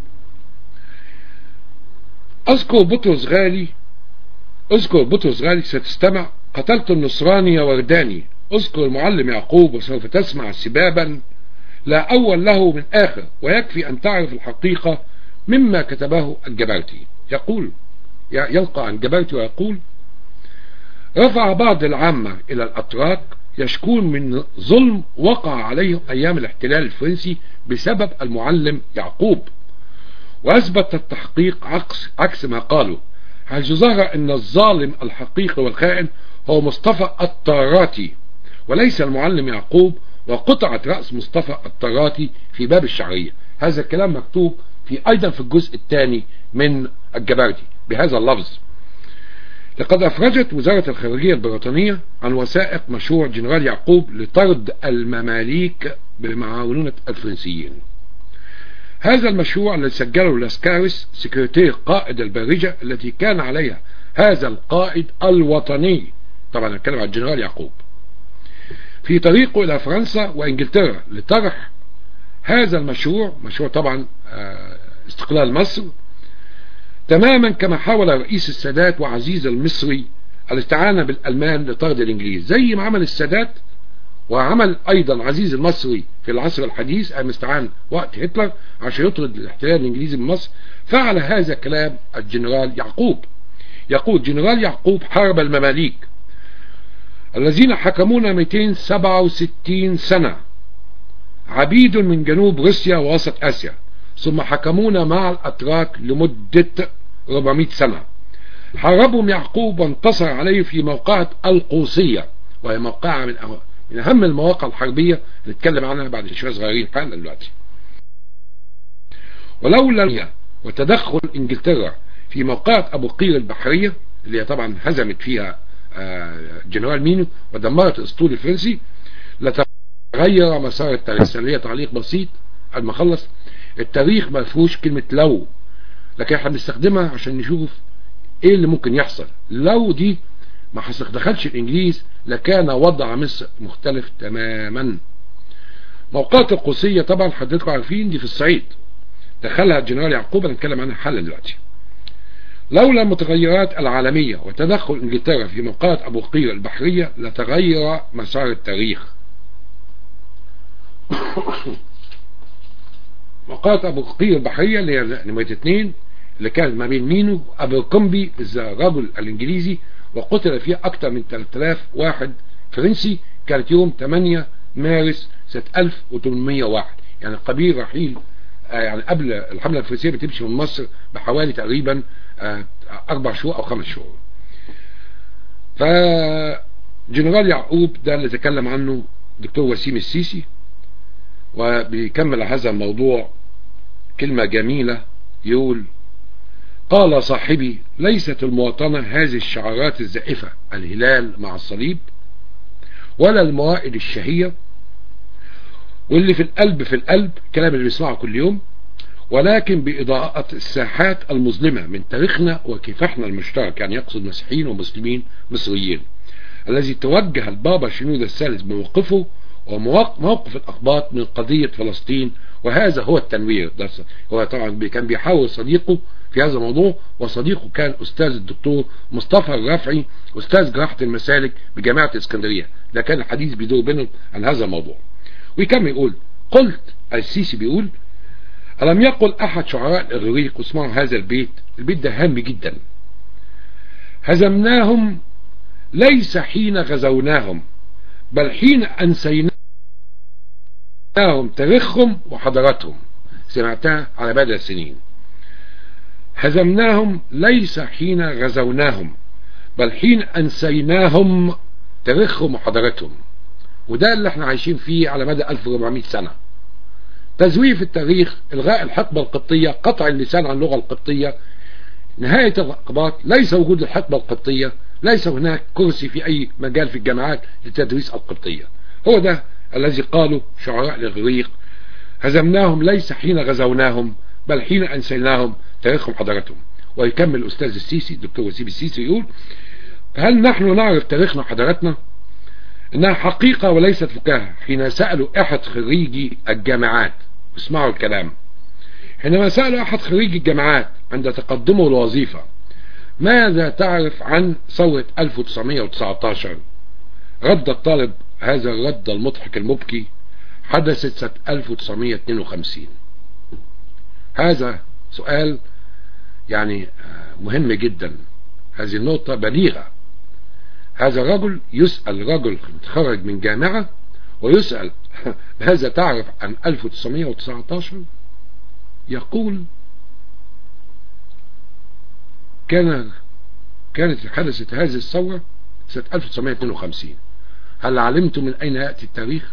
أذكر بطرس غالي أذكر بطرس غالي ستستمع. قتلت النصراني يا ورداني. أذكر المعلم يعقوب وسوف تسمع سبابا لا أول له من آخر، ويكفي أن تعرف الحقيقة مما كتبه الجبرتي. يقول يلقى عن جبرتي ويقول رفع بعض العامة إلى الأتراك يشكون من ظلم وقع عليهم أيام الاحتلال الفرنسي بسبب المعلم يعقوب، وأثبت التحقيق عكس, عكس ما قالوا، حيث ظهر أن الظالم الحقيقي والخائن هو مصطفى الطراتي وليس المعلم يعقوب، وقطعت رأس مصطفى الطراتي في باب الشعرية. هذا الكلام مكتوب في أيضا في الجزء الثاني من الجبردي بهذا اللفظ. لقد أفرجت وزارة الخارجية البريطانية عن وثائق مشروع جنرال يعقوب لطرد المماليك بمعاونة الفرنسيين. هذا المشروع الذي سجله لاسكارس سكرتير قائد البارجة التي كان عليها هذا القائد الوطني، طبعا نتكلم عن الجنرال يعقوب، في طريقه إلى فرنسا وإنجلترا لطرح هذا المشروع، مشروع طبعا استقلال مصر، تماما كما حاول رئيس السادات وعزيز المصري الاستعانة بالألمان لطرد الإنجليز، زي ما عمل السادات وعمل أيضا عزيز المصري في العصر الحديث أم استعان وقت هتلر عشان يطرد الاحتلال الإنجليزي من مصر. فعل هذا كلام الجنرال يعقوب. يقول جنرال يعقوب حارب المماليك الذين حكمونا مئتين وسبعة وستين سنة، عبيد من جنوب روسيا ووسط آسيا، ثم حكمونا مع الأتراك لمدة أربعمائة سنة. حاربهم يعقوب وانتصر عليه في موقعة القوسية، وهي موقعة من, من أهم المواقع الحربية نتكلم عنها بعد شوية صغيرين حالا دلوقتي. ولولا وتدخل إنجلترا في موقعة أبو قير البحرية اللي طبعا هزمت فيها جنرال مينو ودمرت الأسطول الفرنسي، لتغير مسار التاريخ. اللي هي تعليق بسيط قبل ما اخلص. التاريخ ما فيهوش كلمة لو، لكن احنا بنستخدمها عشان نشوف ايه اللي ممكن يحصل. لو دي ما دخلش الانجليز لكان وضع مصر مختلف تماما. موقعة القوسية طبعا حضرتكم عارفين دي في الصعيد، دخلها الجنرال يعقوب، هنتكلم عنها حالا دلوقتي. لولا المتغيرات العالمية وتدخل انجلترا في موقعة ابو قير البحرية لتغير مسار التاريخ. موقعة ابو قير البحرية اللي هي نمرة اتنين اللي كانت ما بين مينو وابركومبي الرجل الانجليزي، وقتل فيها اكثر من ثلاثة آلاف واحد فرنسي، كانت يوم ثمانية مارس سنة ألف وثمانمائة وواحد، يعني قبيل رحيل يعني قبل الحملة الفرنسية بتمشي من مصر بحوالي تقريبا اربع شهور او خمس شهور. فجنرال يعقوب ده اللي تكلم عنه دكتور وسيم السيسي، وبيكمل هذا الموضوع كلمة جميلة يقول: قال صاحبي: ليست المواطنة هذه الشعارات الزائفة، الهلال مع الصليب، ولا الموائد الشهية واللي في القلب في القلب، كلام اللي بيسمعه كل يوم، ولكن بإضاءة الساحات المظلمة من تاريخنا وكفاحنا المشترك، يعني يقصد مسيحيين ومسلمين مصريين، الذي توجه البابا شنودة الثالث بموقفه وموقف الأقباط من قضية فلسطين، وهذا هو التنوير. هو طبعا كان بيحاول صديقه في هذا الموضوع، وصديقه كان أستاذ الدكتور مصطفى الرافعي، أستاذ جراحة المسالك بجامعة اسكندرية. ده كان الحديث بيدور بينهم عن هذا الموضوع. ويكمل يقول: قلت السيسي بيقول: ألم يقل أحد شعراء الإغريق، واسمعوا هذا البيت، البيت ده هام جدا: هزمناهم ليس حين غزوناهم، بل حين أنسيناهم تاريخهم وحضارتهم. سمعتها على مدى السنين. هزمناهم ليس حين غزوناهم، بل حين أنسيناهم تاريخهم وحضارتهم. وده اللي احنا عايشين فيه على مدى ألف وأربعمائة سنة. تزويف التاريخ، إلغاء الحقبة القبطية، قطع اللسان عن اللغة القبطية، نهاية الأقباط، ليس وجود الحقبة القبطية، ليس هناك كرسي في أي مجال في الجامعات لتدريس القبطية. هو ده الذي قاله شعراء الإغريق: هزمناهم ليس حين غزوناهم، بل حين أنسيناهم تاريخهم حضارتهم. ويكمل الأستاذ السيسي الدكتور وسيم السيسي يقول: هل نحن نعرف تاريخنا وحضارتنا؟ إنها حقيقة وليست فكاهة. حين سألوا أحد خريجي الجامعات، اسمعوا الكلام، حينما سألوا أحد خريجي الجامعات عند تقدمه الوظيفة: ماذا تعرف عن ثورة ألف وتسعمائة وتسعة عشر؟ رد الطالب هذا الرد المضحك المبكي: حدثت سنة ألف وتسعمائة واثنين وخمسين. هذا سؤال يعني مهم جدا، هذه النقطة بليغة. هذا الرجل يسأل رجل تخرج من جامعة ويسأل ماذا تعرف عن ألف وتسعمائة وتسعة عشر؟ يقول كان كانت حدثت هذه الثورة سنة ألف وتسعمائة واثنين وخمسين. هل علمتم من أين يأتي التاريخ؟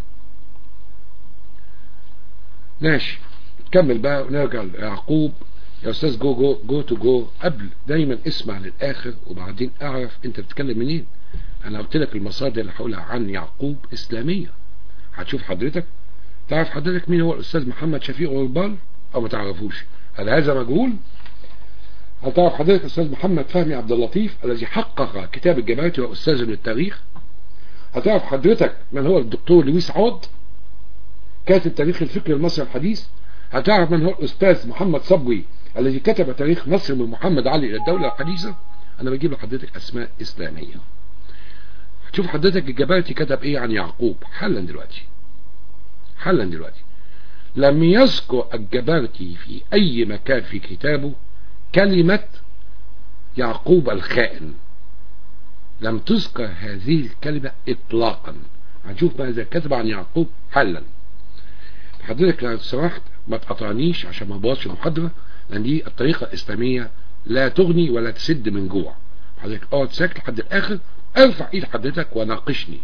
ماشي، نكمل بقى ونرجع ليعقوب. يا أستاذ جو جو جو تو جو، قبل دايما اسمع للآخر وبعدين أعرف أنت بتتكلم منين. أنا قلت لك المصادر اللي حولها عن يعقوب إسلامية. هتشوف حضرتك، تعرف حضرتك مين هو الأستاذ محمد شفيق غربال أو ما تعرفوش؟ هل هذا مجهول؟ هل تعرف حضرتك الأستاذ محمد فهمي عبد اللطيف الذي حقق كتاب الجبهات وأستاذ من التاريخ؟ هل تعرف حضرتك من هو الدكتور لويس عوض كاتب تاريخ الفكر المصري الحديث؟ هل تعرف من هو الأستاذ محمد صبري الذي كتب تاريخ مصر من محمد علي إلى الدولة الحديثة؟ أنا بجيب لحضرتك أسماء إسلامية. هتشوف حضرتك الجبهتي كتب إيه عن يعقوب حالا دلوقتي حالا دلوقتي. لم يذكر الجبهتي في أي مكان في كتابه كلمة يعقوب الخائن، لم تذكر هذه الكلمة إطلاقا. هنشوف ماذا كتب عن يعقوب حالا. حضرتك لو سمحت ما تقطعنيش عشان ما بوظش المحاضرة، لأن دي الطريقة الإسلامية لا تغني ولا تسد من جوع. حضرتك اقعد ساكت لحد الآخر، ارفع ايد حضرتك وناقشني.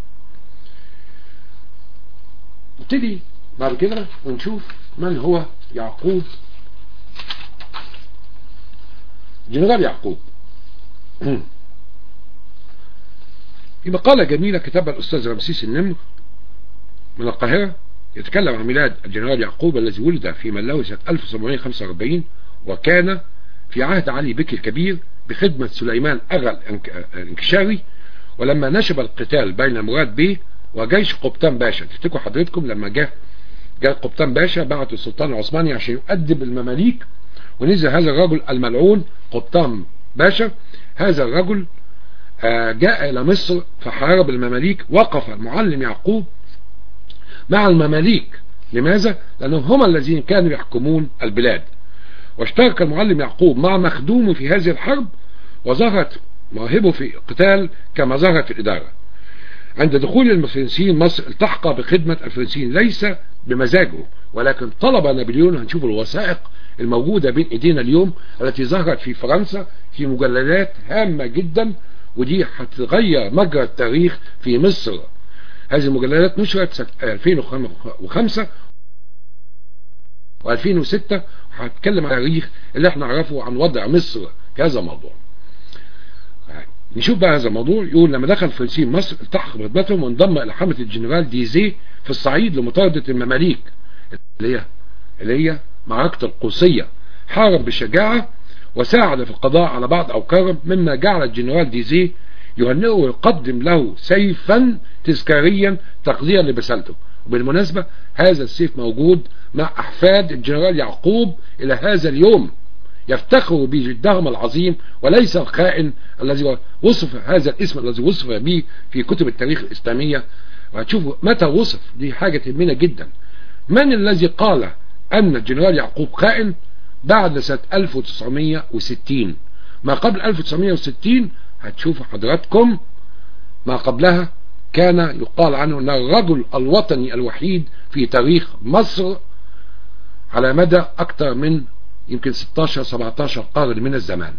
نبتدي بعد كده ونشوف من هو يعقوب، جنرال يعقوب. في مقالة جميلة كتبها الأستاذ رمسيس النمر من القاهرة، يتكلم عن ميلاد الجنرال يعقوب الذي ولد في ملاوي سنة ألف وسبعمائة وخمسة وأربعين، وكان في عهد علي بك الكبير بخدمة سليمان أغا الانكشاري. ولما نشب القتال بين مراد بيه وجيش قبطان باشا، تفتكروا حضرتكم لما جاء جاء قبطان باشا بعت السلطان العثماني عشان يؤدب المماليك، ونزل هذا الرجل الملعون قبطان باشا. هذا الرجل جاء إلى مصر فحارب المماليك. وقف المعلم يعقوب مع المماليك. لماذا؟ لأنهم هم الذين كانوا يحكمون البلاد. واشترك المعلم يعقوب مع مخدومه في هذه الحرب، وظهرت مواهبه في القتال كما ظهرت في الإدارة. عند دخول الفرنسيين مصر التحق بخدمة الفرنسيين ليس بمزاجه، ولكن طلب نابليون. هنشوف الوثائق الموجودة بين ايدينا اليوم التي ظهرت في فرنسا في مجلدات هامة جدا، ودي هتغير مجرى التاريخ في مصر. هذه المجلدات نشرت سنة ألفين وخمسة وألفين وستة، وهتكلم عن التاريخ اللي احنا نعرفه عن وضع مصر في هذا الموضوع. نشوف بقى هذا الموضوع. يقول لما دخل الفرنسيين مصر التحق بخدمتهم وانضم الى حملة الجنرال ديزي في الصعيد لمطاردة المماليك اللي هي اللي هي معركة القوسية. حارب بشجاعة وساعد في القضاء على بعض أوكارهم، مما جعل الجنرال ديزي يهنئه ويقدم له سيفا تذكاريا تقديرا لبسالته. وبالمناسبة هذا السيف موجود مع أحفاد الجنرال يعقوب إلى هذا اليوم، يفتخروا بجدهم العظيم وليس الخائن الذي وصف هذا الاسم الذي وصف به في كتب التاريخ الإسلامية. وهتشوفوا متى وصف، دي حاجة تهمنا جدا. من الذي قال أن الجنرال يعقوب خائن؟ بعد سنة ألف وتسعمائة وستين. ما قبل ألف وتسعمائة وستين هتشوفوا حضراتكم ما قبلها كان يقال عنه أنه الرجل الوطني الوحيد في تاريخ مصر على مدى أكثر من يمكن ستاشر سبعتاشر قرن من الزمان.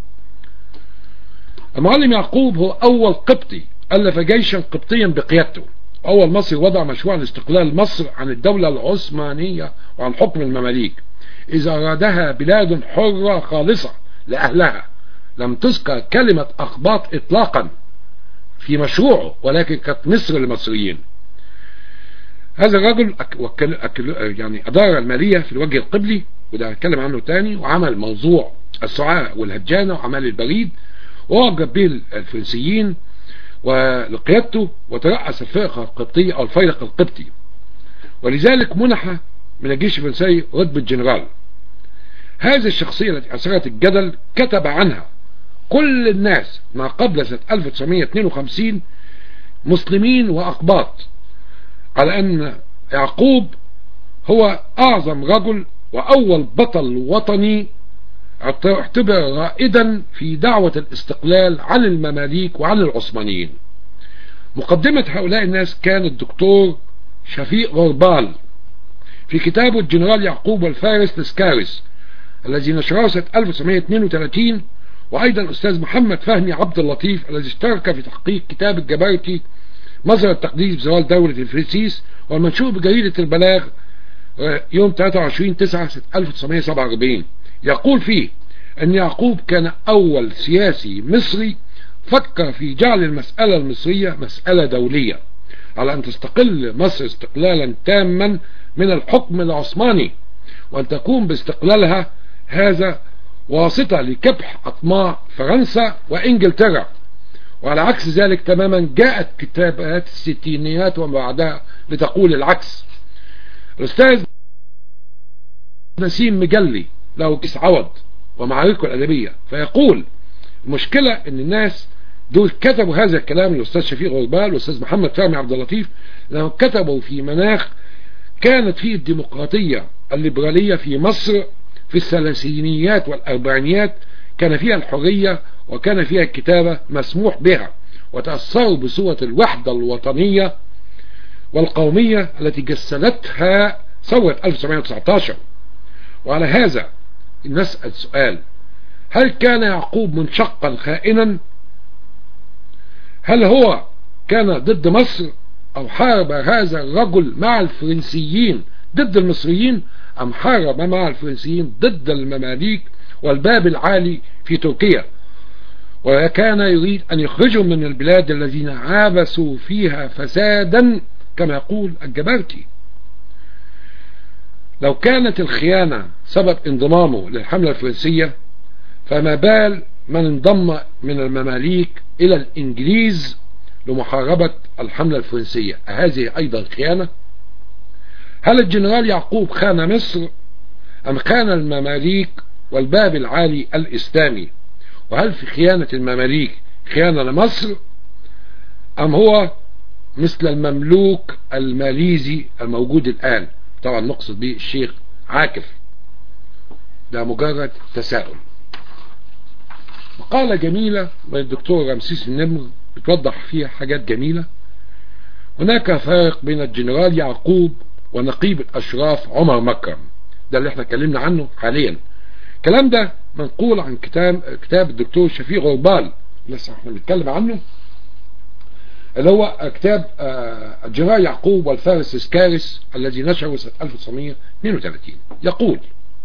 المعلم يعقوب هو أول قبطي ألف جيشا قبطيا بقيادته، أول مصري وضع مشروع لاستقلال مصر عن الدولة العثمانية وعن حكم المماليك إذا أرادها بلاد حرة خالصة لأهلها. لم تذكر كلمة أقباط إطلاقا في مشروعه، ولكن كانت مصر للمصريين. هذا الرجل أكل أكل يعني أدار المالية في الوجه القبلي، وده هنتكلم عنه تاني، وعمل موضوع السعاة والهجانة وعمل البريد، ووجب به الفرنسيين ولقيادته، وترأس الفرقة القبطية أو الفيلق القبطي، ولذلك منح من الجيش الفرنسي رتبة جنرال. هذه الشخصية التي أثارت الجدل كتب عنها كل الناس ما قبل سنة ألف وتسعمائة واثنين وخمسين مسلمين وأقباط على أن يعقوب هو أعظم رجل وأول بطل وطني اعتبر رائدا في دعوة الاستقلال عن المماليك وعن العثمانيين. مقدمة هؤلاء الناس كان الدكتور شفيق غربال في كتابه الجنرال يعقوب والفارس لسكارس الذي نشره سنة ألف وتسعمائة واثنين وثلاثين، وأيضا الأستاذ محمد فهمي عبد اللطيف الذي اشترك في تحقيق كتاب الجبرتي مظهر التقديس بزوال دولة الفرنسيس، والمنشور بجريدة البلاغ يوم ثلاثة وعشرين تسعة سنة ألف وتسعمائة وسبعة وأربعين. يقول فيه أن يعقوب كان أول سياسي مصري فكر في جعل المسألة المصرية مسألة دولية على أن تستقل مصر استقلالا تاما من الحكم العثماني، وأن تكون باستقلالها هذا واسطة لكبح أطماع فرنسا وإنجلترا. وعلى عكس ذلك تماما جاءت كتابات الستينيات وما بعدها لتقول العكس. الأستاذ نسيم مجلي له كيس عوض ومعاركه الأدبية فيقول المشكلة أن الناس دول كتبوا هذا الكلام، الأستاذ شفيق غربال والأستاذ محمد فهمي عبد اللطيف، لأنهم كتبوا في مناخ كانت فيه الديمقراطية الليبرالية في مصر في الثلاثينيات والأربعينيات، كان فيها الحرية وكان فيها الكتابة مسموح بها، وتأثروا بصورة الوحدة الوطنية والقومية التي جسدتها ثورة ألف وتسعمائة وتسعة عشر. وعلى هذا نسأل سؤال: هل كان يعقوب منشقا خائنا؟ هل هو كان ضد مصر أو حارب هذا الرجل مع الفرنسيين ضد المصريين، أم حارب مع الفرنسيين ضد المماليك والباب العالي في تركيا، وكان يريد أن يخرجهم من البلاد الذين عابسوا فيها فسادا كما يقول الجبرتي؟ لو كانت الخيانة سبب انضمامه للحملة الفرنسية، فما بال من انضم من المماليك إلى الإنجليز لمحاربة الحملة الفرنسية؟ هذه أيضا خيانة؟ هل الجنرال يعقوب خان مصر أم خان المماليك والباب العالي الإسلامي؟ وهل في خيانة المماليك خيانة لمصر، أم هو مثل المملوك الماليزي الموجود الآن؟ طبعا نقصد به الشيخ عاكف، ده مجرد تساؤل. مقالة جميلة من الدكتور رمسيس النمر بتوضح فيها حاجات جميلة. هناك فرق بين الجنرال يعقوب ونقيب الأشراف عمر مكرم، ده اللي احنا اتكلمنا عنه حاليا. الكلام ده منقول عن كتاب كتاب الدكتور شفيق غربال لسه احنا بنتكلم عنه، اللي هو كتاب الجنرال يعقوب والفارس لسكارس الذي نشره سنة ألف وتسعمائة واثنين وثلاثين. يقول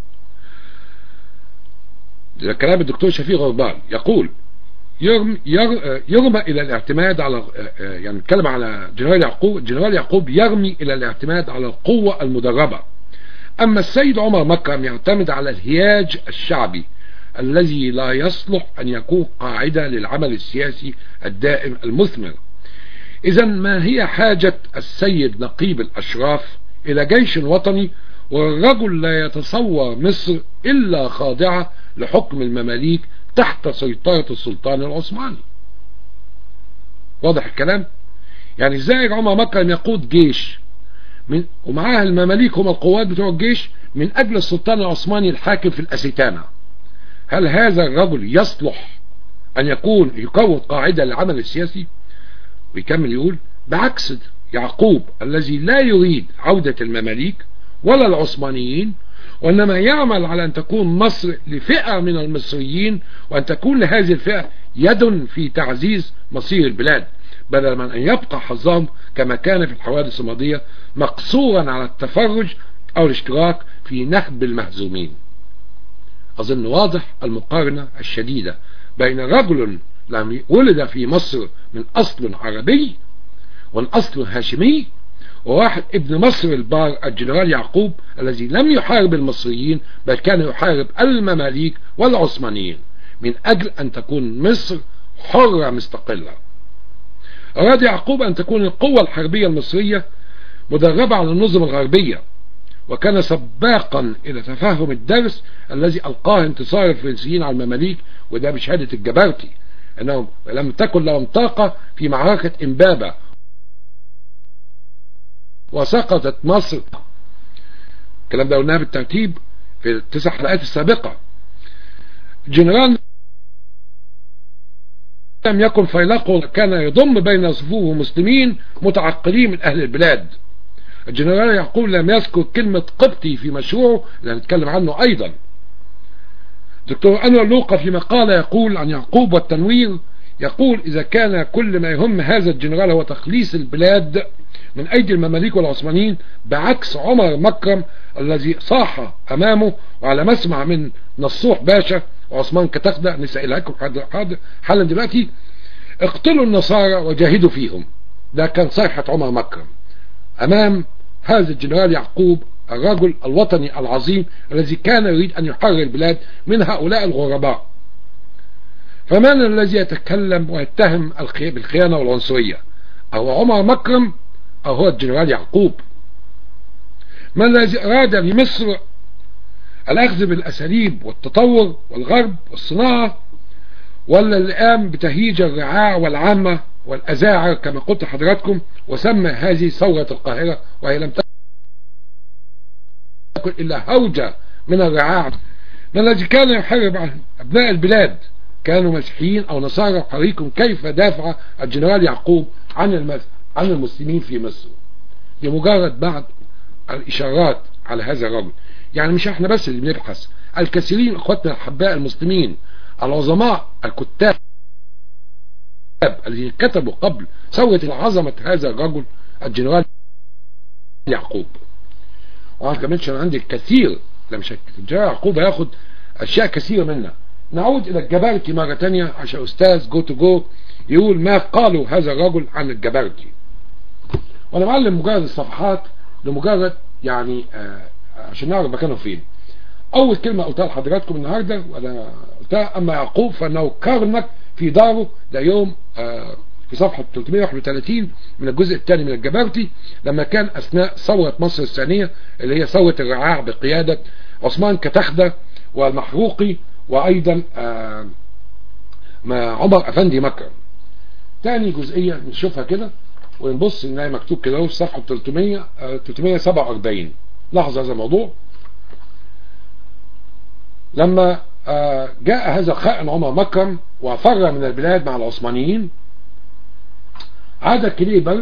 كلام الدكتور شفيق غربال، يقول يرمى, يرمى إلى الاعتماد على، يعني نتكلم على جنرال يعقوب، الجنرال يعقوب يرمي إلى الاعتماد على القوة المدربة، أما السيد عمر مكرم يعتمد على الهياج الشعبي الذي لا يصلح أن يكون قاعدة للعمل السياسي الدائم المثمر. إذا ما هي حاجة السيد نقيب الأشراف إلى جيش وطني والرجل لا يتصور مصر إلا خاضعة لحكم المماليك تحت سيطرة السلطان العثماني؟ واضح الكلام؟ يعني ازاي عمر مكرم يقود جيش من ومعاه المماليك هم القوات بتوع الجيش من أجل السلطان العثماني الحاكم في الأستانة؟ هل هذا الرجل يصلح أن يكون يقود قاعدة للعمل السياسي؟ ويكمل يقول: بعكس يعقوب الذي لا يريد عودة المماليك ولا العثمانيين، وإنما يعمل على أن تكون مصر لفئة من المصريين، وأن تكون لهذه الفئة يد في تعزيز مصير البلاد، بدل من أن يبقى حظهم كما كان في الحوادث الماضية مقصورا على التفرج أو الاشتراك في نهب المهزومين. أظن واضح المقارنة الشديدة بين رجل لم ولد في مصر من أصل عربي والأصل هاشمي، وواحد ابن مصر البار الجنرال يعقوب الذي لم يحارب المصريين بل كان يحارب المماليك والعثمانيين من أجل أن تكون مصر حرة مستقلة. أراد يعقوب أن تكون القوة الحربية المصرية مدربة على النظم الغربية، وكان سباقا إلى تفهم الدرس الذي ألقاه انتصار الفرنسيين على المماليك، وده بشهادة الجبرتي أنهم لم تكن لهم طاقة في معركة إمبابة وسقطت مصر. الكلام ده قلناه بالترتيب في التسع حلقات السابقة. جنرال لم يكن فيلقه كان يضم بين صفوفه مسلمين متعقلين من أهل البلاد. الجنرال يعقوب لم يذكر كلمة قبطي في مشروعه اللي هنتكلم عنه أيضا. دكتور أنور لوقا في مقالة يقول عن يعقوب والتنوير، يقول إذا كان كل ما يهم هذا الجنرال هو تخليص البلاد من أيدي المماليك والعثمانيين، بعكس عمر مكرم الذي صاح أمامه وعلى مسمع من نصوح باشا وعثمان كتخدة، نسأل لكم حالا دلوقتي، اقتلوا النصارى وجاهدوا فيهم. ده كان صيحة عمر مكرم أمام هذا الجنرال يعقوب الرجل الوطني العظيم الذي كان يريد أن يحرر البلاد من هؤلاء الغرباء. فمن الذي يتكلم ويتهم بالخيانة والعنصرية؟ أو عمر مكرم أو هو الجنرال يعقوب؟ من الذي أراد لمصر الأخذ بالأساليب والتطور والغرب والصناعة، ولا اللي قام بتهيج الرعاع والعامة والأزاعر كما قلت حضراتكم وسمى هذه ثورة القاهرة، وهي لم تكن إلا هوجة من الرعاع؟ من الذي كان يحارب عن أبناء البلاد؟ كانوا مسيحيين أو نصارى. وحريكم كيف دافع الجنرال يعقوب عن عن المسلمين في مصر بمجرد بعض الإشارات على هذا الرجل. يعني مش احنا بس اللي بنبحث، الكثيرين اخواتنا الحباء المسلمين العظماء الكتاب الذين كتبوا قبل ثورة عظمة هذا الرجل الجنرال يعقوب. وانا كمان عندي الكثير، لم شك الجنرال يعقوب هياخد اشياء كثيرة منا. نعود الى الجبرتي مرة تانية عشان استاذ جو تو جو يقول ما قالوا هذا الرجل عن الجبرتي. وانا معلم مجرد الصفحات لمجرد يعني آه عشان نعرف مكانه فين. اول كلمة قلتها لحضراتكم النهاردة وانا قلتها اما يعقوب فانه كرنك في داره، ده يوم آه في صفحة ثلاثمائة وواحد وثلاثين من الجزء الثاني من الجبرتي، لما كان اثناء ثورة مصر الثانية اللي هي ثورة الرعاع بقيادة عثمان كتخدة والمحروقي وايضا آه مع عمر افندي مكرم. تاني جزئية نشوفها كده ونبص انها مكتوب كده في صفحة ثلاثمائة وسبعة وأربعين. لحظة هذا الموضوع. لما جاء هذا الخائن عمر مكرم وفر من البلاد مع العثمانيين، عاد كليبر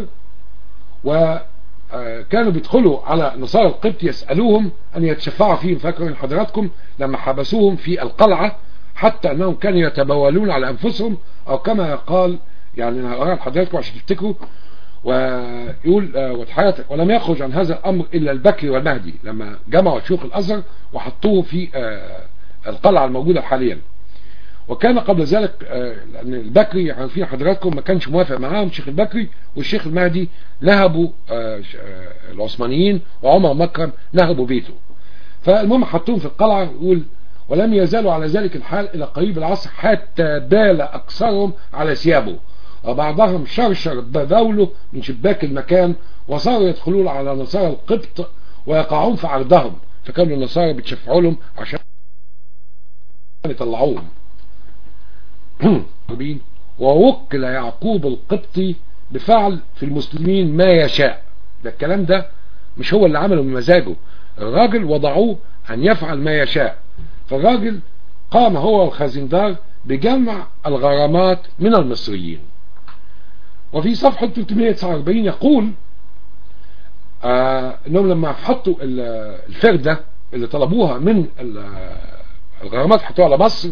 وكانوا بيدخلوا على نصارى القبط يسألوهم أن يتشفعوا فيهم. فاكرين حضراتكم لما حبسوهم في القلعة حتى أنهم كانوا يتبولون على أنفسهم، أو كما قال يعني أنا أقرأ لحضراتكم عشان تفتكروا، ويقول وتحياتك ولم يخرج عن هذا الأمر إلا البكري والمهدي لما جمعوا شيوخ الأزهر وحطوه في القلعة الموجودة حاليا. وكان قبل ذلك لأن البكري عارفين حضراتكم ما كانش موافق معاهم الشيخ البكري، والشيخ المهدي نهبوا العثمانيين وعمر مكرم نهبوا بيته. فالمهم حطوهم في القلعة. يقول ولم يزالوا على ذلك الحال إلى قريب العصر حتى بال أكثرهم على ثيابه، وبعضهم شرشر بذوله من شباك المكان، وصاروا يدخلون على نصارى القبط ويقعون في عرضهم، فكانوا النصارى بتشفعوا لهم عشان يطلعوهم. ووكل يعقوب القبطي بفعل في المسلمين ما يشاء. ده الكلام ده مش هو اللي عمله بمزاجه، الراجل وضعوه أن يفعل ما يشاء. فالراجل قام هو والخزندار بجمع الغرامات من المصريين. وفي صفحة ثلاثمائة وتسعة وأربعين يقول آه انهم لما حطوا الفردة اللي طلبوها من الغرامات حطوها على مصر،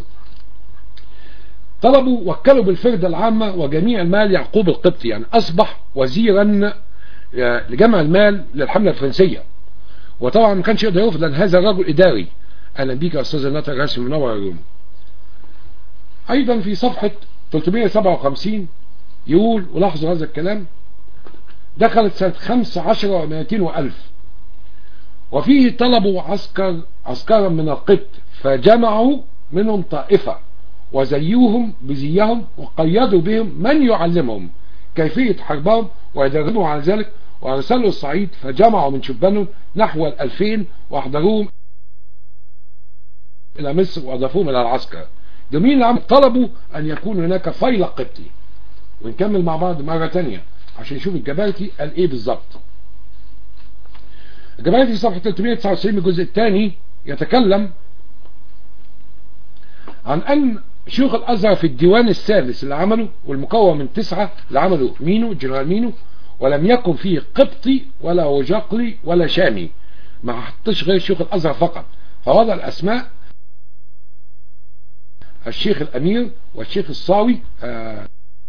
طلبوا وكلوا بالفردة العامة وجميع المال يعقوب القبطي، يعني اصبح وزيرا لجمع المال للحملة الفرنسية. وطبعا ما كانش يقدر يرفض لان هذا الرجل اداري. اهلا بيك يا استاذ الناطق راسم منور اليوم. ايضا في صفحة ثلاثمائة وسبعة وخمسين يقول ولاحظوا هذا الكلام، دخلت سنة خمسة عشر ومائتين وألف وفيه طلبوا عسكر عسكرا من القبط، فجمعوا منهم طائفة وزيوهم بزيهم وقيدوا بهم من يعلمهم كيفية حربهم ويدربهم على ذلك، وارسلوا الصعيد فجمعوا من شبانهم نحو الألفين واحضروهم إلى مصر وأضافوهم إلى العسكر. جميل العام طلبوا أن يكون هناك فيلق قبطي. ونكمل مع بعض مرة تانية عشان نشوف الجبرتي قال ايه بالظبط. الجبرتي في صفحة ثلاثمائة وتسعة وتسعين من الجزء الثاني يتكلم عن ان شيوخ الازهر في الديوان الثالث اللي عمله والمكون من تسعة اللي عمله مينو جنرال مينو، ولم يكن فيه قبطي ولا وجقلي ولا شامي، ما حطش غير شيوخ الازهر فقط، فوضع الاسماء الشيخ الامير والشيخ الصاوي آه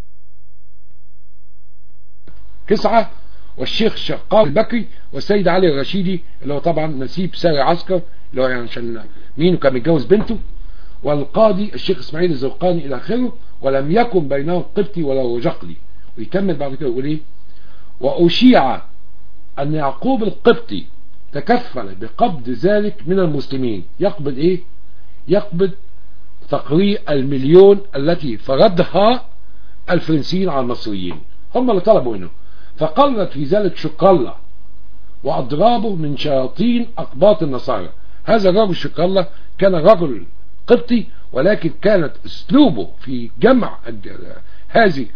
تسعة، والشيخ الشقاوي البكري والسيد علي الرشيدي اللي هو طبعا نسيب ساري عسكر اللي هو يعني عشان مينو كان متجوز بنته، والقاضي الشيخ اسماعيل الزرقاني الى اخره، ولم يكن بينهم قبطي ولا وجقلي. ويكمل بعد كده يقول ايه: واشيع ان يعقوب القبطي تكفل بقبض ذلك من المسلمين. يقبض ايه؟ يقبض تقرير المليون التي فرضها الفرنسيين على المصريين، هم اللي طلبوا منه، فقرت في ذلك شقالة واضرابه من شياطين اقباط النصارى. هذا الرجل شقالة كان رجل قبطي، ولكن كانت اسلوبه في جمع هذه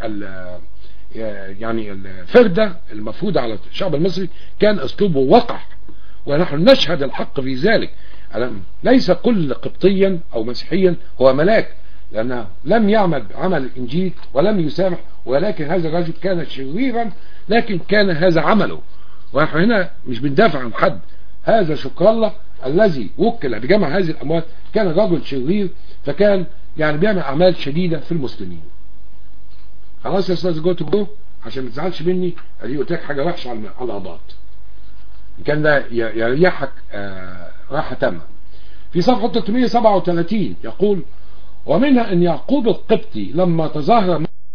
يعني الفردة المفروضة على الشعب المصري كان اسلوبه وقح، ونحن نشهد الحق في ذلك. ليس كل قبطيا او مسيحيا هو ملاك، لانه لم يعمل عمل الانجيل ولم يسامح، ولكن هذا الرجل كان شريرا، لكن كان هذا عمله. ونحن هنا مش بندافع عن حد، هذا شكر الله الذي وكل بجمع هذه الاموال كان رجل شرير، فكان يعني بيعمل اعمال شديده في المسلمين. خلاص يا استاذ جو جو عشان ما تزعلش مني، ادي قلت لك حاجه وحشه على الاباط، كان ده يريحك آه راحه تامه. في صفحه ثلاثمائة وسبعة وثلاثين يقول: ومنها ان يعقوب القبطي لما تظاهر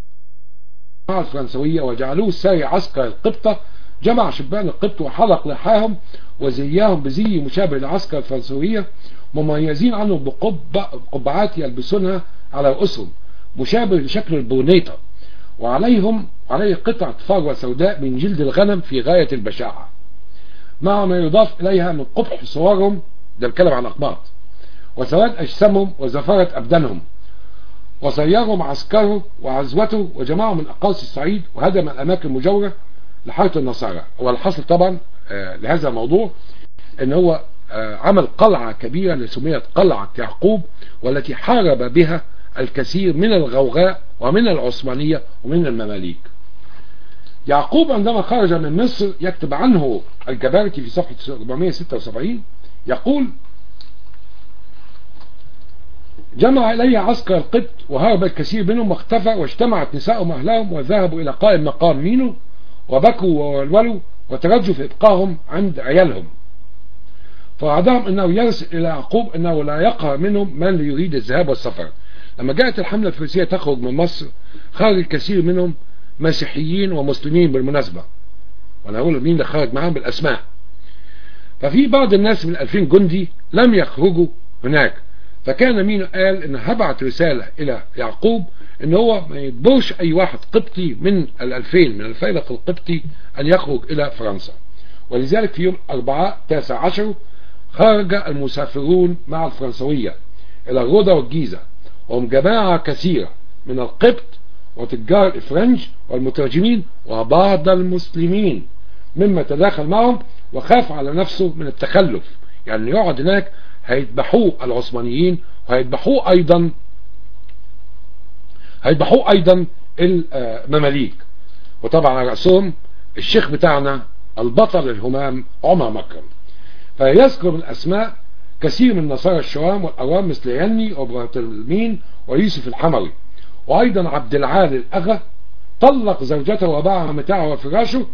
مع الفرنسويه وجعلوه ساري عسكر القبطه، جمع شبان القبط وحلق لحاهم وزياهم بزي مشابه لعسكر الفرنسويه، مميزين عنهم بقبعات يلبسونها على رؤوسهم مشابه لشكل البونيطه، وعليهم عليه قطعة فروة سوداء من جلد الغنم في غاية البشاعة، مع ما يضاف إليها من قبح صورهم، ده الكلام عن أقباط، وسواد أجسامهم وزفرة أبدانهم، وسيرهم عسكره وعزوته وجمعهم من أقاصي الصعيد وهدم الأماكن المجاورة لحارة النصارى. والحصل طبعا آه لهذا الموضوع ان هو آه عمل قلعة كبيرة اللي سميت قلعة يعقوب، والتي حارب بها الكثير من الغوغاء ومن العثمانية ومن المماليك. يعقوب عندما خرج من مصر يكتب عنه الجبارتي في صفحة أربعمائة وستة وسبعين يقول: جمع إليه عسكر القبط وهرب الكثير منهم واختفى، واجتمعت نسائهم أهلهم وذهبوا إلى قائم مقام مينو وبكوا وولولوا وترجوا في إبقائهم عند عيالهم، فوعدهم أنه يرسل إلى يعقوب أنه لا يقهر منهم من يريد الذهاب والسفر. لما جاءت الحملة الفرنسية تخرج من مصر خرج الكثير منهم مسيحيين ومسلمين بالمناسبة، وأنا أقول مين اللي خرج معهم بالأسماء. ففي بعض الناس من ألفين جندي لم يخرجوا هناك، فكان مين قال إن هبعت رسالة إلى يعقوب إن هو ما يجبرش أي واحد قبطي من الألفين من الفيلق القبطي أن يخرج إلى فرنسا. ولذلك في يوم أربعة تاسع عشر خرج المسافرون مع الفرنسوية إلى الروضة والجيزة، وهم جماعة كثيرة من القبط وتجار الفرنج والمترجمين وبعض المسلمين، مما تداخل معهم وخاف على نفسه من التخلف، يعني يقعد هناك هيذبحوه العثمانيين وهيذبحوه ايضا هيذبحوه ايضا المماليك، وطبعا على رأسهم الشيخ بتاعنا البطل الهمام عمر مكرم. فيذكر من الاسماء كثير من نصارى الشوام والأوام مثل يني وبرطلمين ويوسف الحموي، وايضا عبد العال الاغا طلق زوجته وباع متاعه وفراشه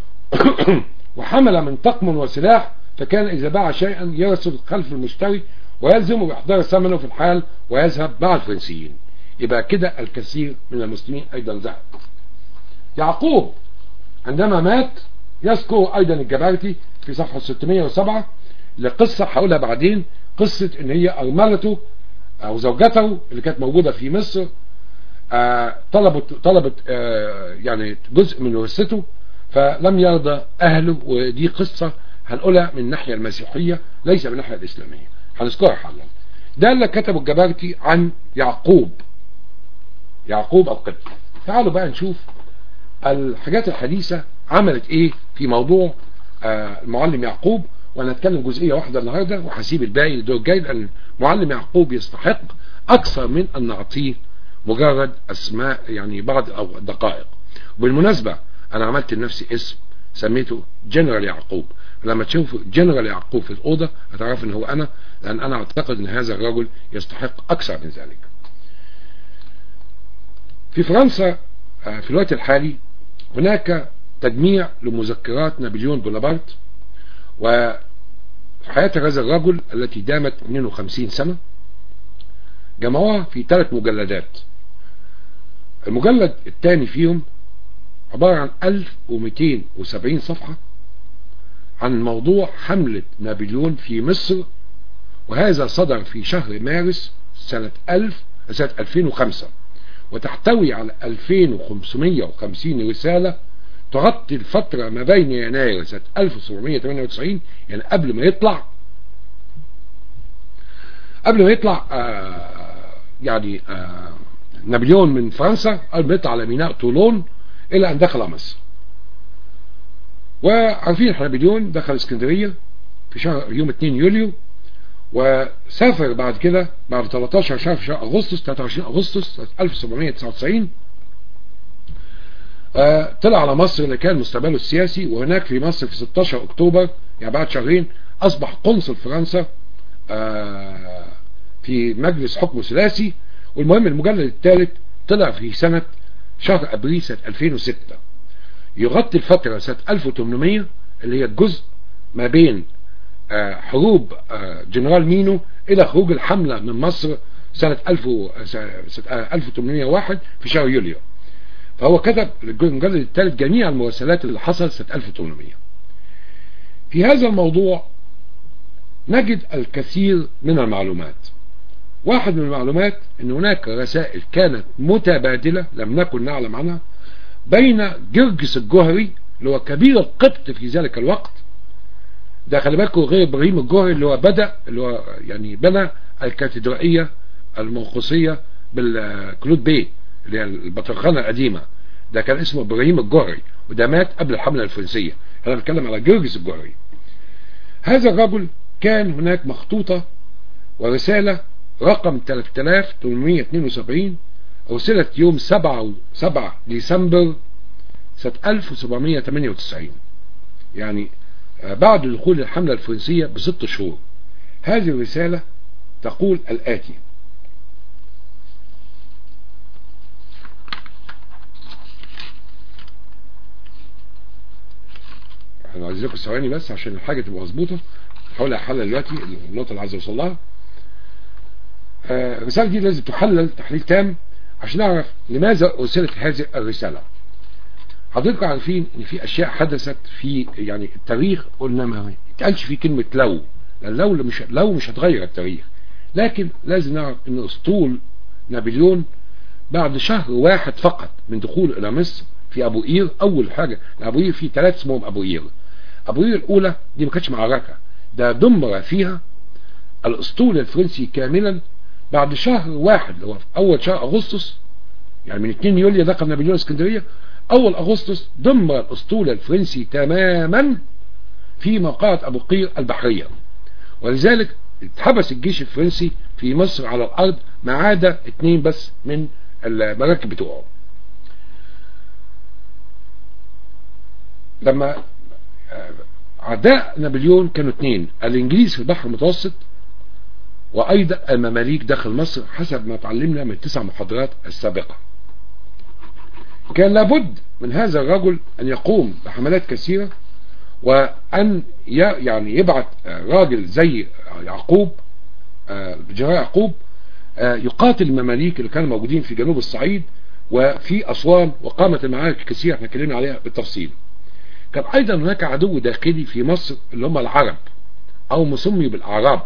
وحمل من طقم وسلاح، فكان إذا باع شيئا يرسل خلف المشتري ويلزمه بإحضار ثمنه في الحال ويذهب مع الفرنسيين. يبقى كده الكثير من المسلمين أيضا ذهب. يعقوب عندما مات يذكر أيضا الجبارتي في صفحة ستمائة وسبعة لقصة هقولها بعدين، قصة إن هي أرملته أو زوجته اللي كانت موجودة في مصر آه طلبت طلبت آه يعني جزء من ورثته فلم يرضى أهله، ودي قصة هنقولها من الناحية المسيحية ليس من الناحية الإسلامية، هنذكرها حالا. ده اللي كتبه الجبارتي عن يعقوب يعقوب القبطي. تعالوا بقى نشوف الحاجات الحديثة عملت ايه في موضوع آه المعلم يعقوب، وانا اتكلم جزئية واحدة النهاردة وهسيب الباقي للدور الجاي، لان المعلم يعقوب يستحق أكثر من أن نعطيه مجرد أسماء يعني بعض أو دقائق. وبالمناسبة أنا عملت لنفسي اسم سميته جنرال يعقوب، لما تشوفوا جنرال يعقوب في الأوضة هتعرف إن هو أنا، لأن أنا أعتقد إن هذا الرجل يستحق أكثر من ذلك. في فرنسا في الوقت الحالي هناك تجميع لمذكرات نابليون بونابرت وحياة هذا الرجل التي دامت اثنين وخمسين سنة. جمعوها في ثلاث مجلدات. المجلد الثاني فيهم عبارة عن ألف ومئتين وسبعين صفحة عن موضوع حملة نابليون في مصر، وهذا صدر في شهر مارس سنة ألف سنة ألفين وخمسة، وتحتوي على ألفين وخمسمئة وخمسين رسالة تغطي الفترة ما بين يناير سنة ألف وسبعمئة وثمانية وتسعين، يعني قبل ما يطلع قبل ما يطلع آه يعني آه نابليون من فرنسا، قبل ما يطلع على ميناء طولون إلى أن دخل مصر. وعارفين نابليون دخل اسكندرية في شهر يوم اثنين يوليو، وسافر بعد كده بعد ثلاثة عشر شهر في شهر أغسطس ثلاثة وعشرين أغسطس ألف وسبعمئة وتسعة وتسعين آه طلع على مصر اللي كان مستقبله السياسي. وهناك في مصر في ستة عشر أكتوبر يعني بعد شهرين أصبح قنصل فرنسا آه في مجلس حكم ثلاثي. والمهم المجلد الثالث طلع في سنة شهر أبريل سنة ألفين وستة، يغطي الفترة سنة ألف وثمانمئة اللي هي الجزء ما بين آه حروب آه جنرال مينو إلى خروج الحملة من مصر سنة ألف وثمانمئة وواحد في شهر يوليو. فهو كتب المجلد الثالث جميع المراسلات اللي حصلت سنة ألف وثمانمئة. في هذا الموضوع نجد الكثير من المعلومات. واحد من المعلومات ان هناك رسائل كانت متبادلة لم نكن نعلم عنها بين جرجس الجوهري اللي هو كبير القبط في ذلك الوقت، ده خلي بالكم غير ابراهيم الجوهري اللي هو بدأ اللي هو يعني بنى الكاتدرائية الموقوسية بالكلود بي اللي هي البطرخانة القديمة، ده كان اسمه ابراهيم الجوهري وده مات قبل الحملة الفرنسية. انا بتكلم على جرجس الجوهري. هذا الرجل كان هناك مخطوطة ورسالة رقم ثلاثة آلاف وثمانمئة واثنين وسبعين أرسلت يوم سبعة ديسمبر سنة ألف وسبعمئة وثمانية وتسعين، يعني بعد دخول الحملة الفرنسية بست شهور. هذه الرسالة تقول الآتي: انا عايز لكم ثواني بس عشان الحاجة تبقى مظبوطة، هحاول احلل دلوقتي النقطة اللي عايز اوصل لها. الرسالة دي لازم تحلل تحليل تام عشان نعرف لماذا أرسلت هذه الرسالة. حضرتك عارفين ان في اشياء حدثت في يعني التاريخ قلنا ما يتقالش فيه كلمة لو، لان لو مش لو مش هتغير التاريخ، لكن لازم نعرف ان اسطول نابليون بعد شهر واحد فقط من دخول الى مصر في ابو قير. اول حاجة ابو قير في ثلاث اسمهم ابو قير. ابو قير الاولى دي ما كانتش معركة، ده دمر فيها الاسطول الفرنسي كاملا بعد شهر واحد اللي هو اول شهر اغسطس، يعني من اثنين يوليو دخل نابليون اسكندريه، اول اغسطس دمر الاسطول الفرنسي تماما في موقعة ابو قير البحريه، ولذلك اتحبس الجيش الفرنسي في مصر على الارض ما عدا اثنين بس من المراكب بتوعه. لما اعداء نابليون كانوا اثنين، الانجليز في البحر المتوسط وايضا المماليك داخل مصر، حسب ما تعلمنا من التسع محاضرات السابقة. كان لابد من هذا الرجل ان يقوم بحملات كثيرة، وان يعني يبعث راجل زي يعقوب جنرال يعقوب يقاتل المماليك اللي كانوا موجودين في جنوب الصعيد وفي اسوان، وقامت المعارك كثيرة احنا اتكلمنا عليها بالتفصيل. كان ايضا هناك عدو داخلي في مصر اللي هم العرب او مسمي بالاعراب.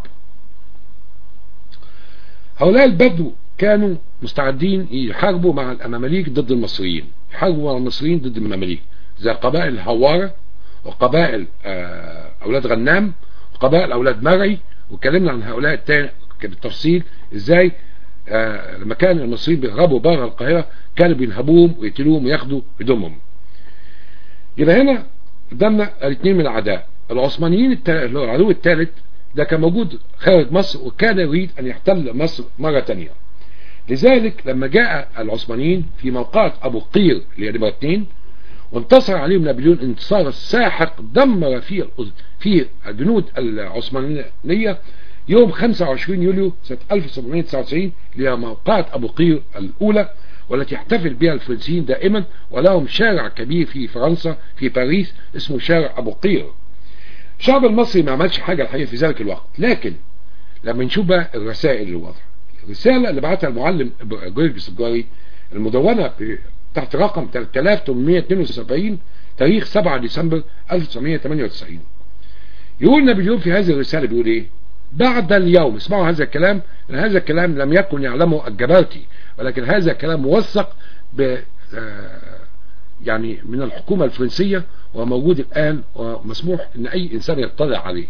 هؤلاء البدو كانوا مستعدين يحاربوا مع المماليك ضد المصريين، يحاربوا مع المصريين ضد المماليك، زي قبائل الهوارة وقبائل اولاد غنام وقبائل اولاد مرعي، واتكلمنا عن هؤلاء التاني بالتفصيل ازاي لما كان المصريين بيهربوا بره القاهرة كانوا بينهبوهم ويقتلوهم وياخدوا هدومهم. يبقى هنا قدامنا الاثنين من الاعداء. العثمانيين العدو الثالث ده كان موجود خارج مصر وكان يريد ان يحتل مصر مرة تانية. لذلك لما جاء العثمانيين في موقعة أبو قير اللي هي نمرة اتنين وانتصر عليهم نابليون انتصار الساحق، دمر فيه في الجنود العثمانية يوم خمسة وعشرين يوليو سنة ألف وسبعمائة وتسعة وتسعين اللي هي موقعة أبو قير الأولى، والتي يحتفل بها الفرنسيين دائما، ولهم شارع كبير في فرنسا في باريس اسمه شارع أبو قير. الشعب المصري ما عملش حاجة الحقيقة في ذلك الوقت، لكن لما نشوف بقى الرسائل اللي واضحة، الرسالة اللي بعتها المعلم جورجس الجوهري المدونة تحت رقم ثلاثة آلاف وثمانمائة واثنين وسبعين تاريخ سبعة ديسمبر ألف وتسعمائة وثمانية وتسعين، يقول نابليون في هذه الرسالة بيقول ايه؟ بعد اليوم، اسمعوا هذا الكلام، لأن هذا الكلام لم يكن يعلمه الجبرتي، ولكن هذا كلام موثق ب يعني من الحكومة الفرنسية وموجود الآن ومسموح ان اي انسان يطلع عليه.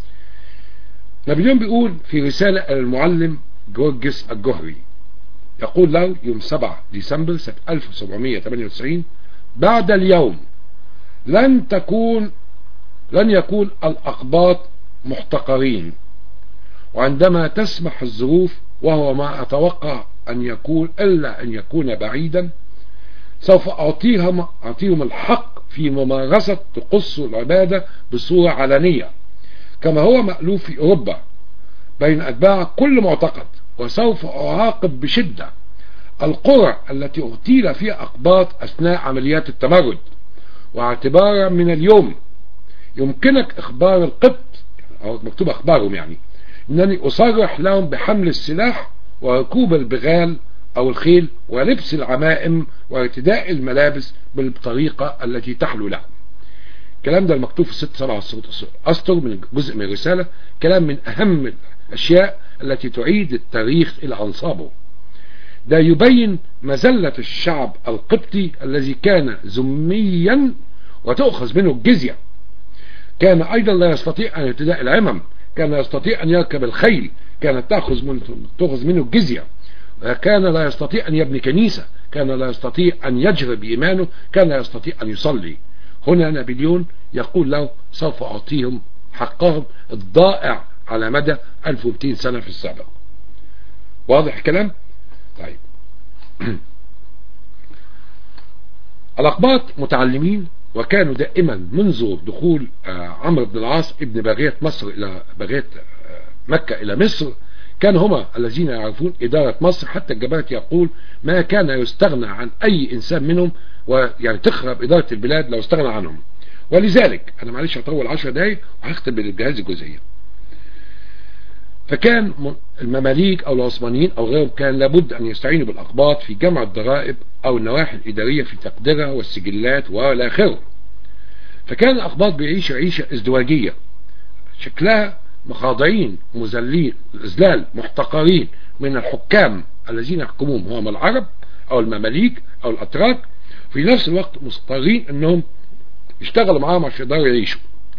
نابليون بيقول في رسالة المعلم جورجس الجوهري، يقول له يوم سبعة ديسمبر سنة ألف وسبعمائة وثمانية وتسعين: بعد اليوم لن تكون لن يكون الأقباط محتقرين، وعندما تسمح الظروف وهو ما أتوقع أن يكون إلا أن يكون بعيدا، سوف أعطيهم أعطيهم الحق في ممارسة طقوس العبادة بصورة علنية كما هو مألوف في أوروبا بين أتباع كل معتقد، وسوف أعاقب بشدة القرى التي اغتيل فيها أقباط أثناء عمليات التمرد. واعتبارا من اليوم يمكنك إخبار القبط، أو مكتوب أخبارهم يعني، أنني أصرح لهم بحمل السلاح وركوب البغال أو الخيل ولبس العمائم وارتداء الملابس بالطريقة التي تحلو لهم. الكلام ده المكتوب في ست سبع أسطر من جزء من الرسالة، كلام من أهم الأشياء التي تعيد التاريخ إلى أنصابه. ده يبين مذلة الشعب القبطي الذي كان ذميا وتأخذ منه الجزية، كان أيضا لا يستطيع أن ارتداء العمم، كان يستطيع أن يركب الخيل، كانت تأخذ منه, تأخذ منه الجزية، كان لا يستطيع أن يبني كنيسة، كان لا يستطيع أن يجري بإيمانه، كان لا يستطيع أن يصلي. هنا نابليون يقول له سوف أعطيهم حقهم الضائع على مدى ألف ومئتين سنة في السابق. واضح الكلام؟ طيب الأقباط متعلمين، وكانوا دائما منذ دخول عمرو بن العاص ابن باغية مصر إلى باغية مكة إلى مصر كانوا هما الذين يعرفون إدارة مصر، حتى الجبرتي يقول ما كان يستغنى عن أي إنسان منهم، ويعني تخرب إدارة البلاد لو استغنى عنهم. ولذلك أنا معلش هطول عشر دقايق وهختم بالجهاز الجزئية. فكان المماليك أو العثمانيين أو غيرهم كان لابد أن يستعينوا بالأقباط في جمع الضرائب أو النواحي الإدارية في تقديرها والسجلات والى آخره. فكان الأقباط بيعيشوا عيشة ازدواجية شكلها مخاضعين مذلين الإذلال محتقرين من الحكام الذين يحكموهم هم العرب أو المماليك أو الأتراك، في نفس الوقت مضطرين أنهم يشتغلوا معاهم عشان يقدروا يعيشوا.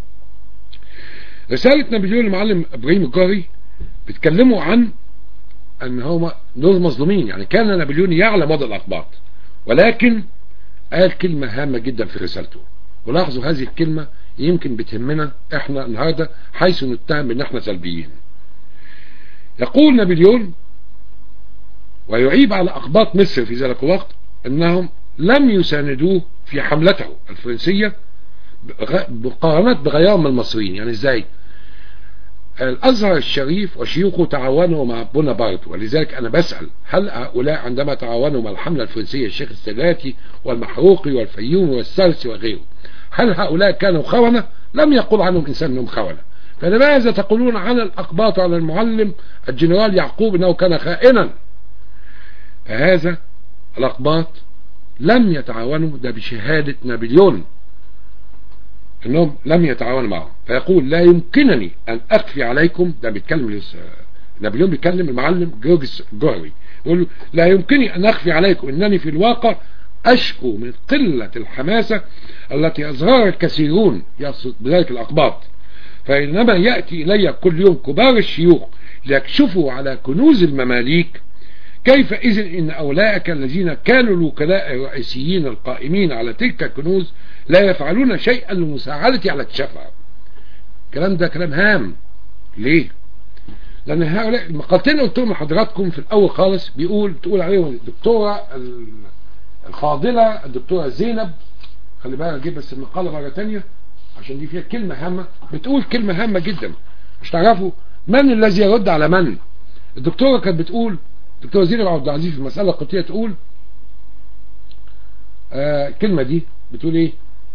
رسالة نابليون المعلم إبراهيم الجوهري بيتكلموا عن أن هم دول مظلومين، يعني كان نابليون يعلم وضع الأقباط، ولكن قال كلمة هامة جدا في رسالته، ولاحظوا هذه الكلمة يمكن بتهمنا احنا النهاردة حيث نتهم ان احنا سلبيين. يقول نابليون ويعيب على أقباط مصر في ذلك الوقت انهم لم يساندوه في حملته الفرنسية مقارنة بغيرهم المصريين. يعني ازاي؟ الازهر الشريف وشيوخه تعاونوا مع بونابرت، ولذلك انا بسأل هل هؤلاء عندما تعاونوا مع الحملة الفرنسية الشيخ الساداتي والمحروقي والفيومي والسرسي وغيره، هل هؤلاء كانوا خونة؟ لم يقول عنهم إنسان أنهم خونة. فلماذا تقولون عن الأقباط وعن المعلم الجنرال يعقوب أنه كان خائنا؟ فهذا الأقباط لم يتعاونوا، ده بشهادة نابليون أنهم لم يتعاونوا معه. فيقول لا يمكنني أن أخفي عليكم، ده بيتكلم نابليون بيتكلم المعلم جورجس الجوهري، يقول لا يمكنني أن أخفي عليكم أنني في الواقع أشكو من قلة الحماسة التي أظهرها الكثيرون يقصد بذلك الأقباط، فإنما يأتي إلي كل يوم كبار الشيوخ ليكشفوا على كنوز المماليك، كيف إذن إن أولئك الذين كانوا الوكلاء الرئيسيين القائمين على تلك الكنوز لا يفعلون شيئا لمساعدتي على اكتشافها. الكلام ده كلام هام. ليه؟ لان هؤلاء المقالتين اللي قلتهم لحضراتكم في الاول خالص بيقول تقول عليهم الدكتوره الفاضله الدكتوره زينب، خلي بالك اجيب بس المقاله مره ثانيه عشان دي فيها كلمه هامه، بتقول كلمه هامه جدا مش تعرفوا من الذي يرد على من. الدكتوره كانت بتقول الدكتوره زينب عبد العزيز في المساله القبطيه تقول آه الكلمه دي بتقول ايه؟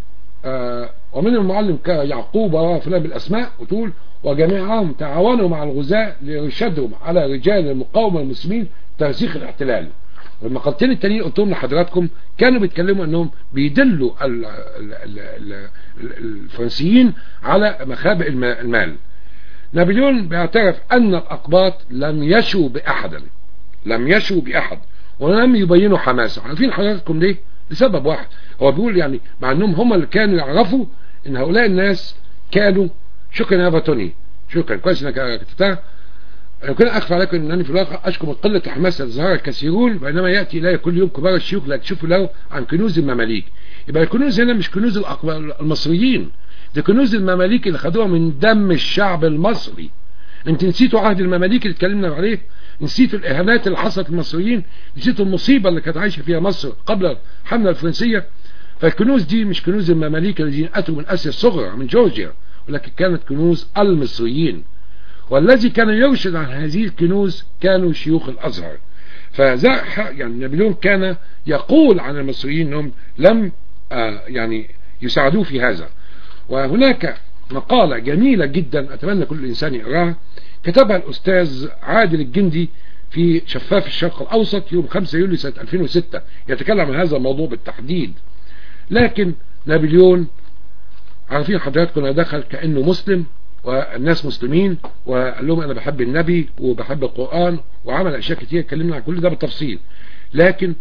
آه ومن المعلم كيعقوب وفلان بالاسماء، وتقول وجميعهم تعاونوا مع الغزاة ليرشدهم على رجال المقاومه المسلمين ترسيخ الاحتلال. والمقالتين التانيين قلتهم لحضراتكم كانوا بيتكلموا انهم بيدلوا ال ال ال ال الفرنسيين على مخابئ المال. نابليون بيعترف ان الاقباط لم يشوا باحد لم يشوا باحد ولم يبينوا حماسه. عارفين حضراتكم ليه؟ لسبب واحد، هو بيقول يعني مع انهم هم اللي كانوا يعرفوا ان هؤلاء الناس كانوا. شكرا يا باتوني، شكرا كويس انك كتبتها. انا كنت اخفى عليكم انني في الواقع اشكو من قله حماسه ظهر الكثيرون بينما ياتي الي كل يوم كبار الشيوخ لا تشوفوا له عن كنوز المماليك. يبقى الكنوز هنا مش كنوز المصريين، دي كنوز المماليك اللي خدوها من دم الشعب المصري. انت نسيتوا عهد المماليك اللي اتكلمنا عليه؟ نسيتوا الاهانات اللي حصلت للمصريين؟ نسيتوا المصيبه اللي كانت عايشه فيها مصر قبل الحمله الفرنسيه؟ فالكنوز دي مش كنوز المماليك الذين اتوا من اسيا الصغرى من جورجيا، ولكن كانت كنوز المصريين، والذي كان يرشد عن هذه الكنوز كانوا شيوخ الازهر. فذا يعني نابليون كان يقول عن المصريين انهم لم آه يعني يساعدوه في هذا. وهناك مقالة جميلة جدا أتمنى كل إنسان يقراها، كتبها الأستاذ عادل الجندي في شفاف الشرق الأوسط يوم خمسة يوليو سنة ألفين وستة، يتكلم عن هذا الموضوع بالتحديد. لكن نابليون عارفين حضراتكم دخل كأنه مسلم والناس مسلمين وقال لهم أنا بحب النبي وبحب القرآن وعمل أشياء كتير اتكلمنا عن كل ده بالتفصيل، لكن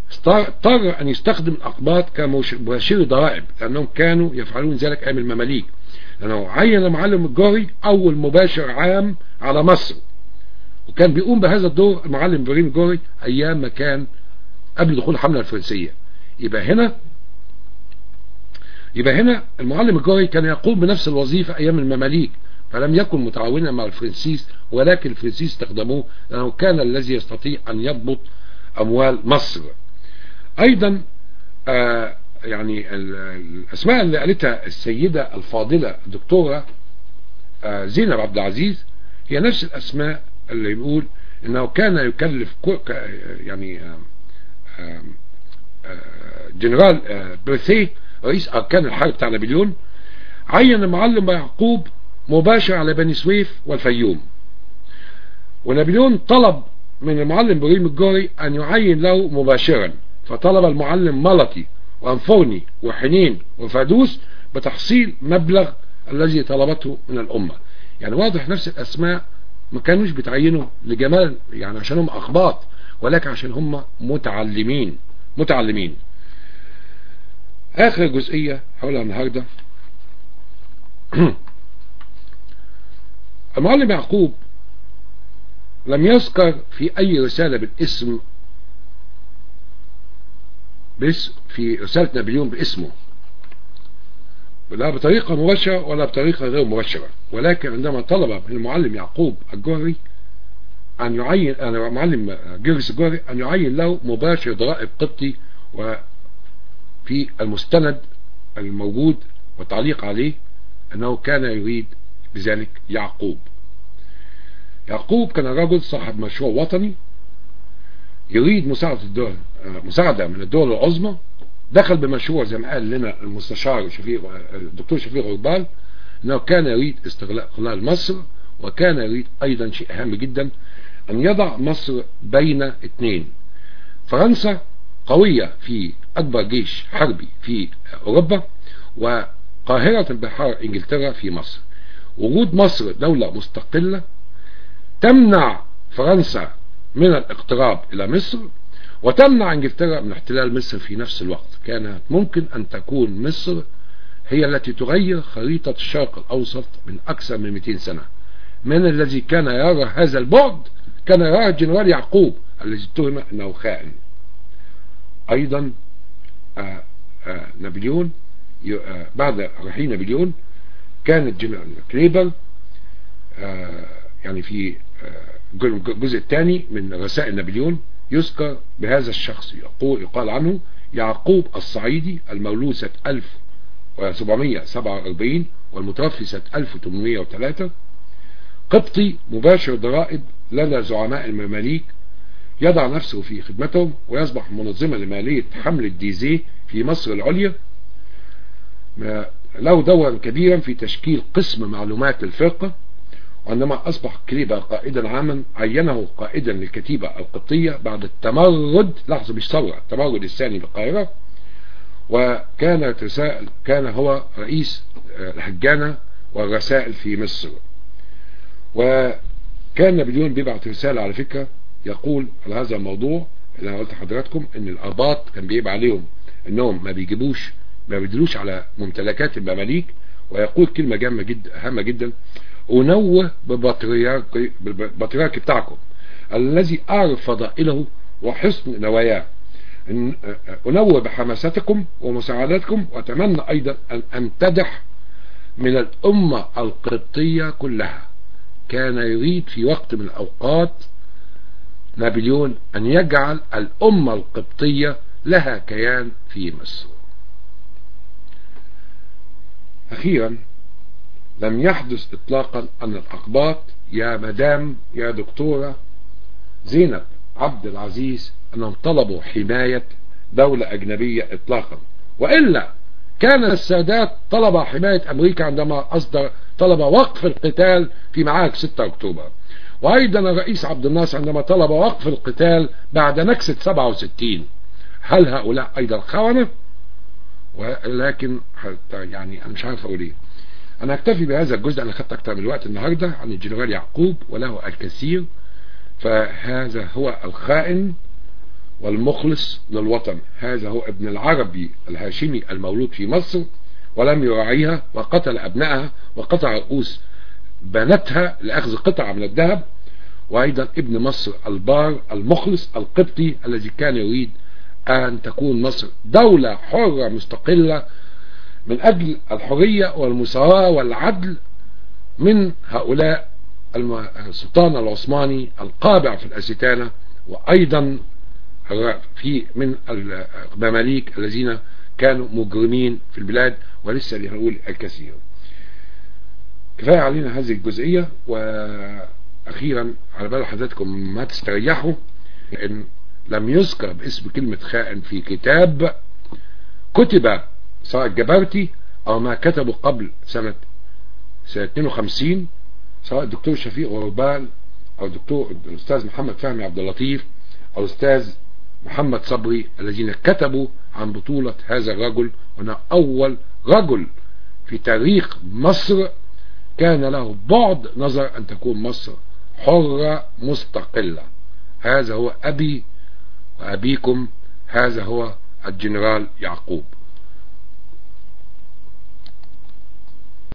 اضطر أن يستخدم الأقباط كمباشري ضرائب لأنهم كانوا يفعلون ذلك أيام المماليك، لأنه عين المعلم الجوري أول مباشر عام على مصر، وكان بيقوم بهذا الدور المعلم إبراهيم الجوري أيام ما كان قبل دخول الحملة الفرنسية. يبقى هنا يبقى هنا المعلم الجوري كان يقوم بنفس الوظيفة أيام المماليك، فلم يكن متعاونا مع الفرنسيس، ولكن الفرنسيس استخدموه لأنه كان الذي يستطيع أن يضبط أموال مصر. أيضا آه يعني الأسماء اللي قالتها السيدة الفاضلة الدكتورة آه زينب عبد العزيز هي نفس الأسماء اللي يقول إنه كان يكلف يعني آه آه جنرال آه بريثي رئيس أركان الحرب بتاع نابليون عين المعلم يعقوب مباشر على بني سويف والفيوم، ونابليون طلب من المعلم إبراهيم الجوري أن يعين له مباشرا، فطلب المعلم ملطي وأنفوني وحنين وفادوس بتحصيل مبلغ الذي طلبته من الأمة. يعني واضح نفس الأسماء ما كانوش بتعينوا لجمال يعني عشان هم أخباط، ولكن عشان هم متعلمين متعلمين. آخر جزئية حولها النهاردة المعلم يعقوب لم يذكر في أي رسالة بالاسم بس في رسالة نابليون باسمه، لا بطريقة مباشرة ولا بطريقة غير مباشرة، ولكن عندما طلب من المعلم يعقوب الجوهري أن يعين أنا معلم جرجس الجوهري أن يعين له مباشر ضرائب قبطي، وفي المستند الموجود والتعليق عليه أنه كان يريد بذلك يعقوب. يعقوب كان رجل صاحب مشروع وطني يريد مساعدة الدول مساعدة من الدول العظمى، دخل بمشروع زي ما قال لنا المستشار شفيق الدكتور شفيق غربال انه كان يريد استغلال مصر، وكان يريد ايضا شيء اهم جدا ان يضع مصر بين اثنين، فرنسا قوية في اكبر جيش حربي في اوروبا وقاهرة البحار انجلترا في مصر، وجود مصر دولة مستقلة تمنع فرنسا من الاقتراب الى مصر وتمنع انجلترا من احتلال مصر في نفس الوقت. كانت ممكن ان تكون مصر هي التي تغير خريطة الشرق الاوسط من اكثر من مئتين سنة. من الذي كان يرى هذا البعد؟ كان يرى الجنرال يعقوب الذي اتهم انه خائن. ايضا آآ آآ نابليون آآ بعد رحيل نابليون كان الجنرال كليبر يعني في الجزء الثاني من رسائل نابليون يذكر بهذا الشخص، يقول يقال عنه يعقوب الصعيدي المولود سنة ألف وسبعمائة وسبعة وأربعين والمتوفي سنة ألف وثمانمائة وثلاثة، قبطي مباشر ضرائب لدى زعماء المماليك، يضع نفسه في خدمتهم ويصبح منظما لمالية حمل الديزي في مصر العليا. له دورا كبيرا في تشكيل قسم معلومات الفرقة، وعندما أصبح كليبا قائدا عاما عينه قائدا للكتيبة القبطية بعد التمرد، لحظة مش ثورة، التمرد الثاني بالقاهرة، وكان رسائل كان هو رئيس الهجانة والرسائل في مصر. وكان نابليون بيبعت رسالة على فكرة يقول على هذا الموضوع اللي انا قلت لحضراتكم ان الاباط كان بيبقى عليهم انهم ما بيجيبوش ما بيدلوش على ممتلكات المماليك، ويقول كلمة جامة جدا هامة جدا: أنوه ببطريرك بالبطريرك بتاعكم الذي أعرف فضائله وحسن نواياه، أنوه بحماستكم ومساعدتكم، وأتمنى أيضا أن أمتدح من الأمة القبطية كلها. كان يريد في وقت من الأوقات نابليون أن يجعل الأمة القبطية لها كيان في مصر. أخيرا لم يحدث إطلاقا أن الأقباط يا مدام يا دكتورة زينب عبد العزيز أنهم طلبوا حماية دولة أجنبية إطلاقا، وإلا كان السادات طلب حماية أمريكا عندما أصدر طلب وقف القتال في معارك ستة أكتوبر، وأيضا الرئيس عبد الناصر عندما طلب وقف القتال بعد نكسة سبعة وستين. هل هؤلاء أيضا خونة؟ ولكن يعني أنا مش عارف أقول إيه. أنا أكتفي بهذا الجزء، أنا خدت أكتر من الوقت النهاردة عن الجنرال يعقوب وله الكثير. فهذا هو الخائن والمخلص للوطن، هذا هو ابن العربي الهاشمي المولود في مصر ولم يراعيها، وقتل أبنائها وقطع رؤوس بناتها لأخذ قطعة من الذهب، وأيضا ابن مصر البار المخلص القبطي الذي كان يريد أن تكون مصر دولة حرة مستقلة من أجل الحرية والمساواة والعدل من هؤلاء السلطان العثماني القابع في الأستانة، وأيضا في من المماليك الذين كانوا مجرمين في البلاد، ولسه هنقول الكثير. كفاية علينا هذه الجزئية. وأخيرا على بال حضراتكم ما تستريحوا، إن لم يذكر باسم كلمة خائن في كتاب كتب سواء الجبرتي أو ما كتبه قبل سنة سنة اثنين وخمسين، سواء الدكتور شفيق غربال أو الدكتور الأستاذ محمد فهمي عبد اللطيف أو الأستاذ محمد صبري، الذين كتبوا عن بطولة هذا الرجل. وأنا أول رجل في تاريخ مصر كان له بعد نظر أن تكون مصر حرة مستقلة. هذا هو أبي وأبيكم، هذا هو الجنرال يعقوب.